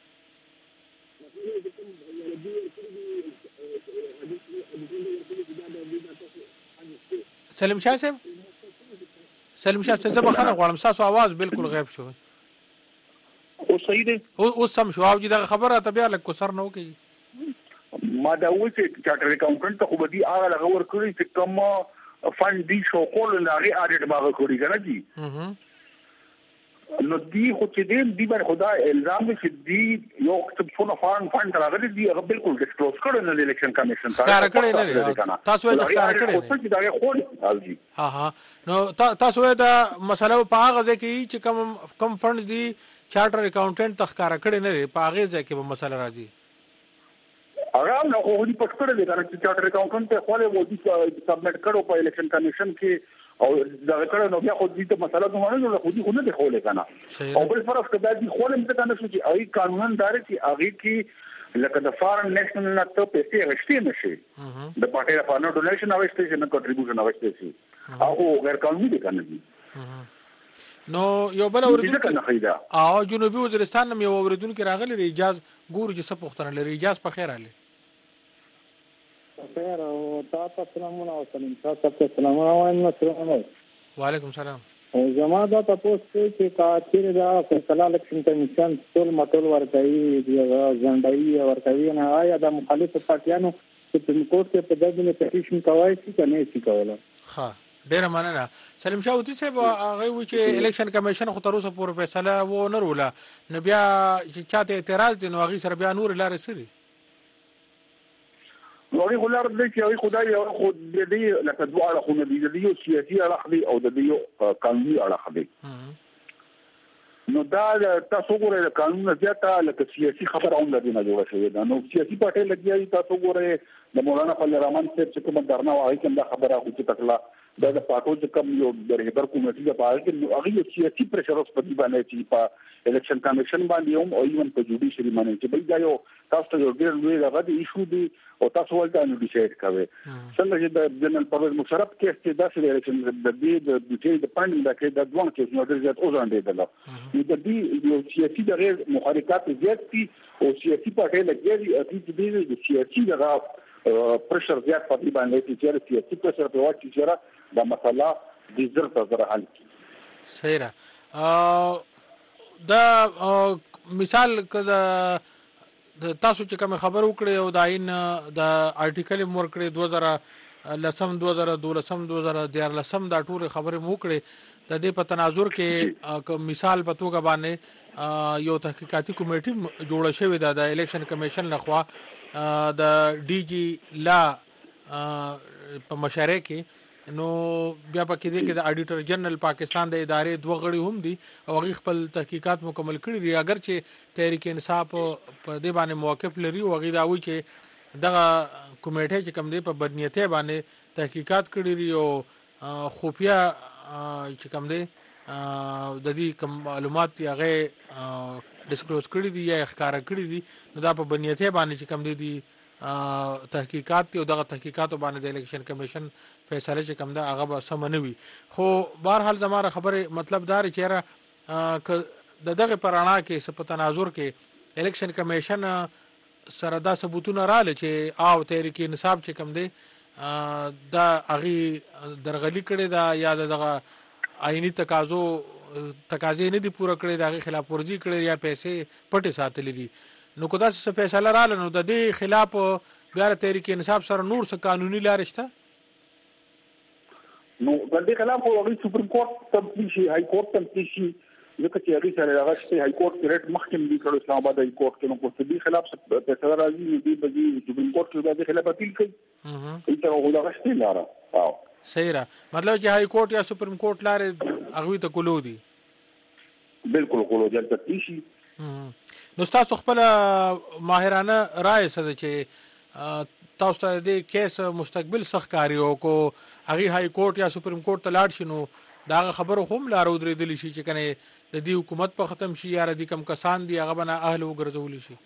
سلیم شاه صاحب سلیم شاه صاحب زما خنه غواړم تاسو आवाज بالکل غیب شو او صحیح دی او سم شو او دا خبره ته بیا لک کوسر نه وکي ما دا و چې چارټر اکاونټنټ خو به دی هغه لغور کړی چې کوم فند دی شو کول نه لري اډیټ باغ کړی کنه جی نو دی خو چې دې دی باندې خدا الزام دی چې دی یو څه فون فند راغلی دی هغه بالکل ډیسکلوز کړي نه الیکشن کمیشن ښکار کړي نه تاسو یې ښکار کړي خو چې دا خو الجی ها ها نو تاسو یې دا مسله په هغه ځکه چې کم کم فند دی چارټر اکاونټنټ تخکار کړي نه په هغه ځکه به مسله راځي هغه نو خو دې پټ کړي دا چې چارټر اکاونټنټ ته خو له وځي سبمټ کړو په الیکشن کمیشن کې او دا کړه نو بیا خو دې ته مسله کومه نه خو دې خو نه دی خولې کنه او بل فرق کدا دي خو لم ته نه شو چې اي قانون دار چې اغه کې لکه د فارن نېشنل نه ته پیسې غشتي نشي د پټه لپاره نو ډونیشن اوسته شي نه کنټریبیوشن اوسته شي او غیر قانوني دي کنه دي نو یو بل اوریدونکو او جنوبي وزیرستان نم یو اوریدونکو راغلی ریجاز ګورو چې څه پوښتنه لري ریجاز په خیر علي خیر او تاسو سلامونه او سلام تاسو سلامونه وایم سلام وعلیکم سلام زما دا تاسو چې کاچیر دا فیصله الیکشن کمیشن ټول مټول ورکوي دی ځنډای ورکوي نه آیا د مخالفت پارټیانو سپریم کورټ ته په دغه پټیشن کوي چې کنه شي کوله ها ډیر مننه سلیم شاوتی صاحب هغه و چې الیکشن کمیشن خو تر اوسه پورې فیصله و نه روله نو بیا چې چاته اعتراض دي نو هغه سره بیا نور لارې سری نو هغه ولر دې چې هغه خدای او خو دې لکه دوه اړه خو نه دي د یو سیاسي اړه دی او د یو قانوني اړه دی نو دا تاسو ګورئ قانون زیاته لکه سیاسي خبره هم لري نه جوړه شوی دا نو سیاسي پارټي لګیږي تاسو ګورئ د مولانا فضل الرحمن صاحب چې کوم درنه وايي کوم دا خبره او چې تکلا دا د پاټو چې کوم یو د رهبر کمیټې د پاره کې هغه یو سیاسي پریشر اوس په دې باندې چې په الیکشن کمیشن باندې هم او ایون په جوډیشري باندې چې بل دا یو تاسو ته یو ډېر لوی هغه د ایشو دی او تاسو ولته نو ډیسایډ کوئ څنګه چې د جنرال پرویز مشرف کې چې داسې د الیکشن د دې د بیټي د پاندې د کې د دوه کې نو ډېر زیات اوځاندې ده د دې یو سیاسي د غیر محرکات زیات دي او سیاسي پارټي لګي چې د سیاسي دغه پرشر زیات پاتې باندې چې سیاسي پرشر په وخت کې سره دا مسله د زړه سره حل کی صحیح را دا مثال کده د تاسو چې کوم خبر وکړي او دا عین د ارټیکل مور کړی دوه هزار لسم دوه هزار دولسم دوه هزار دیارلسم دا ټول خبرې مو کړي د دې په تناظر کې مثال په توګه باندې یو تحقیقاتي کمیټه جوړه شوې ده د الیکشن کمیشن لخوا د ډي جی لا په مشارکت کې نو بیا پکې دي کې د اډیټر جنرال پاکستان د ادارې دوه غړي هم دي او هغه خپل تحقیقات مکمل کړي دي اگر چې تحریک انصاف په دې باندې موقف لري او هغه دا وایي چې دغه کمیټه چې کوم دی په بدنیته باندې تحقیقات کړي دي او خفیا چې کوم دی د دې کوم معلومات هغه ډیسکلوز کړي دي یا ښکارا کړي دي نو دا په بدنیته باندې چې کوم دی تحقیقات او دغه تحقیقات باندې د الیکشن کمیشن فیصله چې کوم دا هغه به سمنوي خو بهر حال زماره خبره مطلب دار چې د دغه پرانا کې سپ تناظر کې الیکشن کمیشن سره دا ثبوتونه رااله چې او تحریک انصاف چې کوم دی دا هغه درغلي کړي دا یا دغه آئینی تقاضو تقاضې نه دي پوره کړي دغه خلاف ورزي کړي یا پیسې پټه ساتلې دي نو کو دا څه فیصله رااله نو د دې خلاف بیا تحریک انصاف سره نور څه قانوني لارې شته نو د دې خلاف هغه سپریم کورټ تمثیل شي هاي کورټ تمثیل شي ځکه چې هغه سره هغه شته هاي کورټ کې ریټ مخکې دی کړو اسلام آباد هاي کورټ کې نو کو دې خلاف فیصله راځي دې به سپریم کورټ کې د خلاف اپیل کوي هغه ته هغه شته لاره او صحیح را مطلب چې هاي کورټ یا سپریم کورټ لارې هغه ته کولو دي بالکل کولو دي تمثیل شي نو تاسو خپل ماهرانه رائے سره چې تاسو ته د کیس مستقبل سخکاری او کو هغه هاي کورټ یا سپریم کورټ ته لاړ شنو دا خبره هم لارو درېدلی شي چې کنه د دې حکومت په ختم شي یا د کم کسان دی هغه بنا اهل وګرځول شي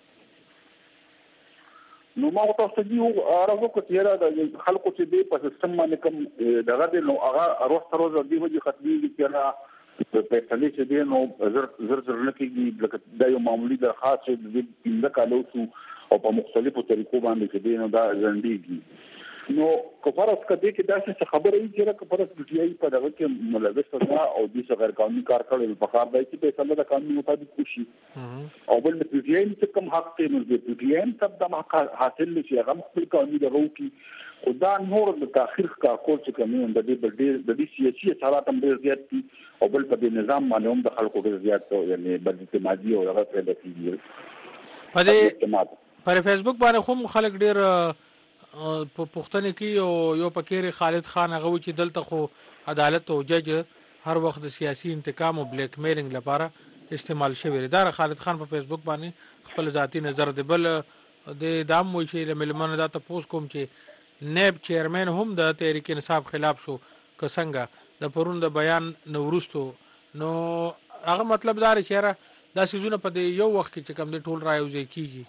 نو ما تاسو ته یو راغو کتیرا د خلکو چې دی په سیستم باندې کوم دغه نو هغه اروس روز دی وږي ختمي کیږي په پېټلې چې دی نو زر زر زر نه کېږي لکه دا یو معمولی درخواست د پنځه کالو شو او په مختلفو طریقو باندې چې دی نو دا ځندېږي نو کفارس کدی کې دا څه خبره ای چې کفارس د ټي آی په دغه کې ملوث ده او د څه غیر قانوني کار کړل په کار دی چې په سم د قانون مطابق وشي او بل د ټي آی چې کوم حق ته نو د ټي آی تب د حق حاصل شي هغه خپل قانوني دغه کې خدا نور د تاخير کا کول چې کوم د دې د دې سیاسي حالات هم ډېر زیات دي او بل په دې نظام باندې هم د خلکو ډېر زیات یعنی بد اعتمادي او هغه څه د کیږي په دې پر فیسبوک باندې هم خلک ډېر په پښتنه کې او یو پکې خالد خان هغه چې دلته خو عدالت او جج هر وخت د سیاسي انتقام او بلیک میلینګ لپاره استعمال شوی دی دا خالد خان په فیسبوک باندې خپل ذاتی نظر دی بل د دام وی چې ملمنه دا تاسو کوم چې نیب چیرمن هم د تحریک انصاف خلاف شو کسنګا د پرون د بیان نورستو نو هغه مطلب دا چې دا سيزونه په یو وخت کې کوم د ټول رايوځي کیږي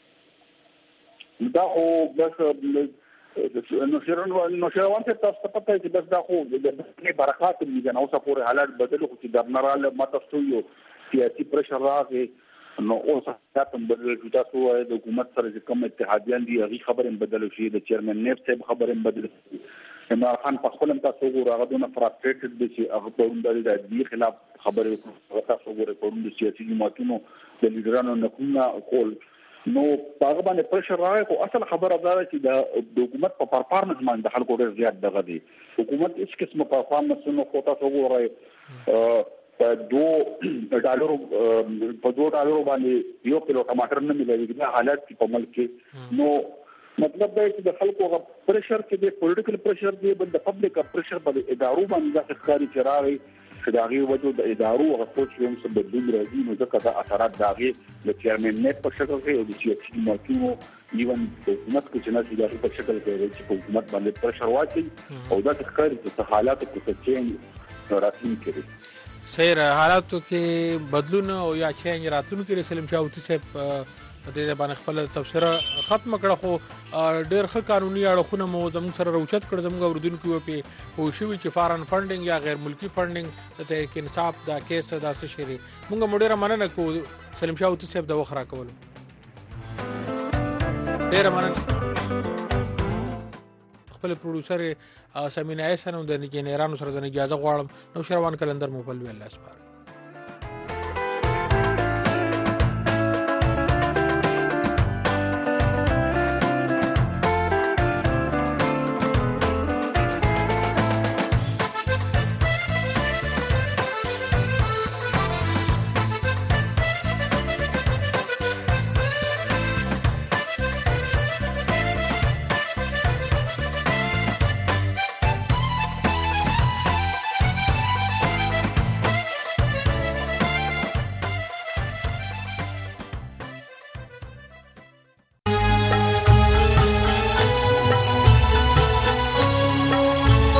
دا خو بس نو شرن نو شروان ته تاسو ته پته چې بس دا خو د برکات دې نه اوسه پورې حالات بدل خو چې د نراله ماته یو سیاسي پرشر راغی نو اوسه تاسو بدل تاسو د حکومت سره کوم اتحادیان دي هغه خبره بدل شي د چیرمن نیب صاحب خبره بدل شي عمران خان په خپل تاسو وګورئ دونه فرستریټډ دي چې هغه په اړه د دې خلاف خبره کوي تاسو وګورئ په اړه د سیاسي جماعتونو د لیډرانو نکونه کول نو هغه باندې پرشر راغی او اصل خبره دا چې د حکومت په پرفارمنس باندې د خلکو ډېر زیات دغه دي حکومت هیڅ قسمه پرفارمنس نه کوي تاسو وګورئ په دو ډالرو په دو ډالرو باندې یو کیلو ټماټر نه ملایي دا حالت په ملک کې نو مطلب دا چې د خلکو غو پريشر کې د پولیټیکل پريشر دی بل د پبلک پريشر په ادارو باندې د ښکاری چراري چې دا غي وجود د ادارو غو څه چې هم څه بدلون راځي نو ځکه دا اثرات داغي د چیرمن نیټ په شکل کې او د سیاسي مارکینو ایون په حکومت کې چې نه سیاسي په شکل کې چې حکومت باندې پريشر واچي او دا ښکاری چې حالات په څه راتلون کړي سیر حالاتو کې بدلون او یا چینج راتلون کې سلیم شاوتی صاحب په دې باندې خپل تفسیر ختم کړه خو ډېر ښه قانوني اړخونه مو زموږ سره راوچت کړ زموږ اوردونکو په پوښوي چې فارن فندینګ یا غیر ملکی فندینګ ته کې انصاف دا کیس دا څه شری موږ مډیره مننه کو سلیم شاوتی صاحب د وخت راکول ډېر مننه خپل پروډوسر سمینه ایسن د انجینرانو سره د اجازه غواړم نو شروان کلندر موبایل ویل اسپار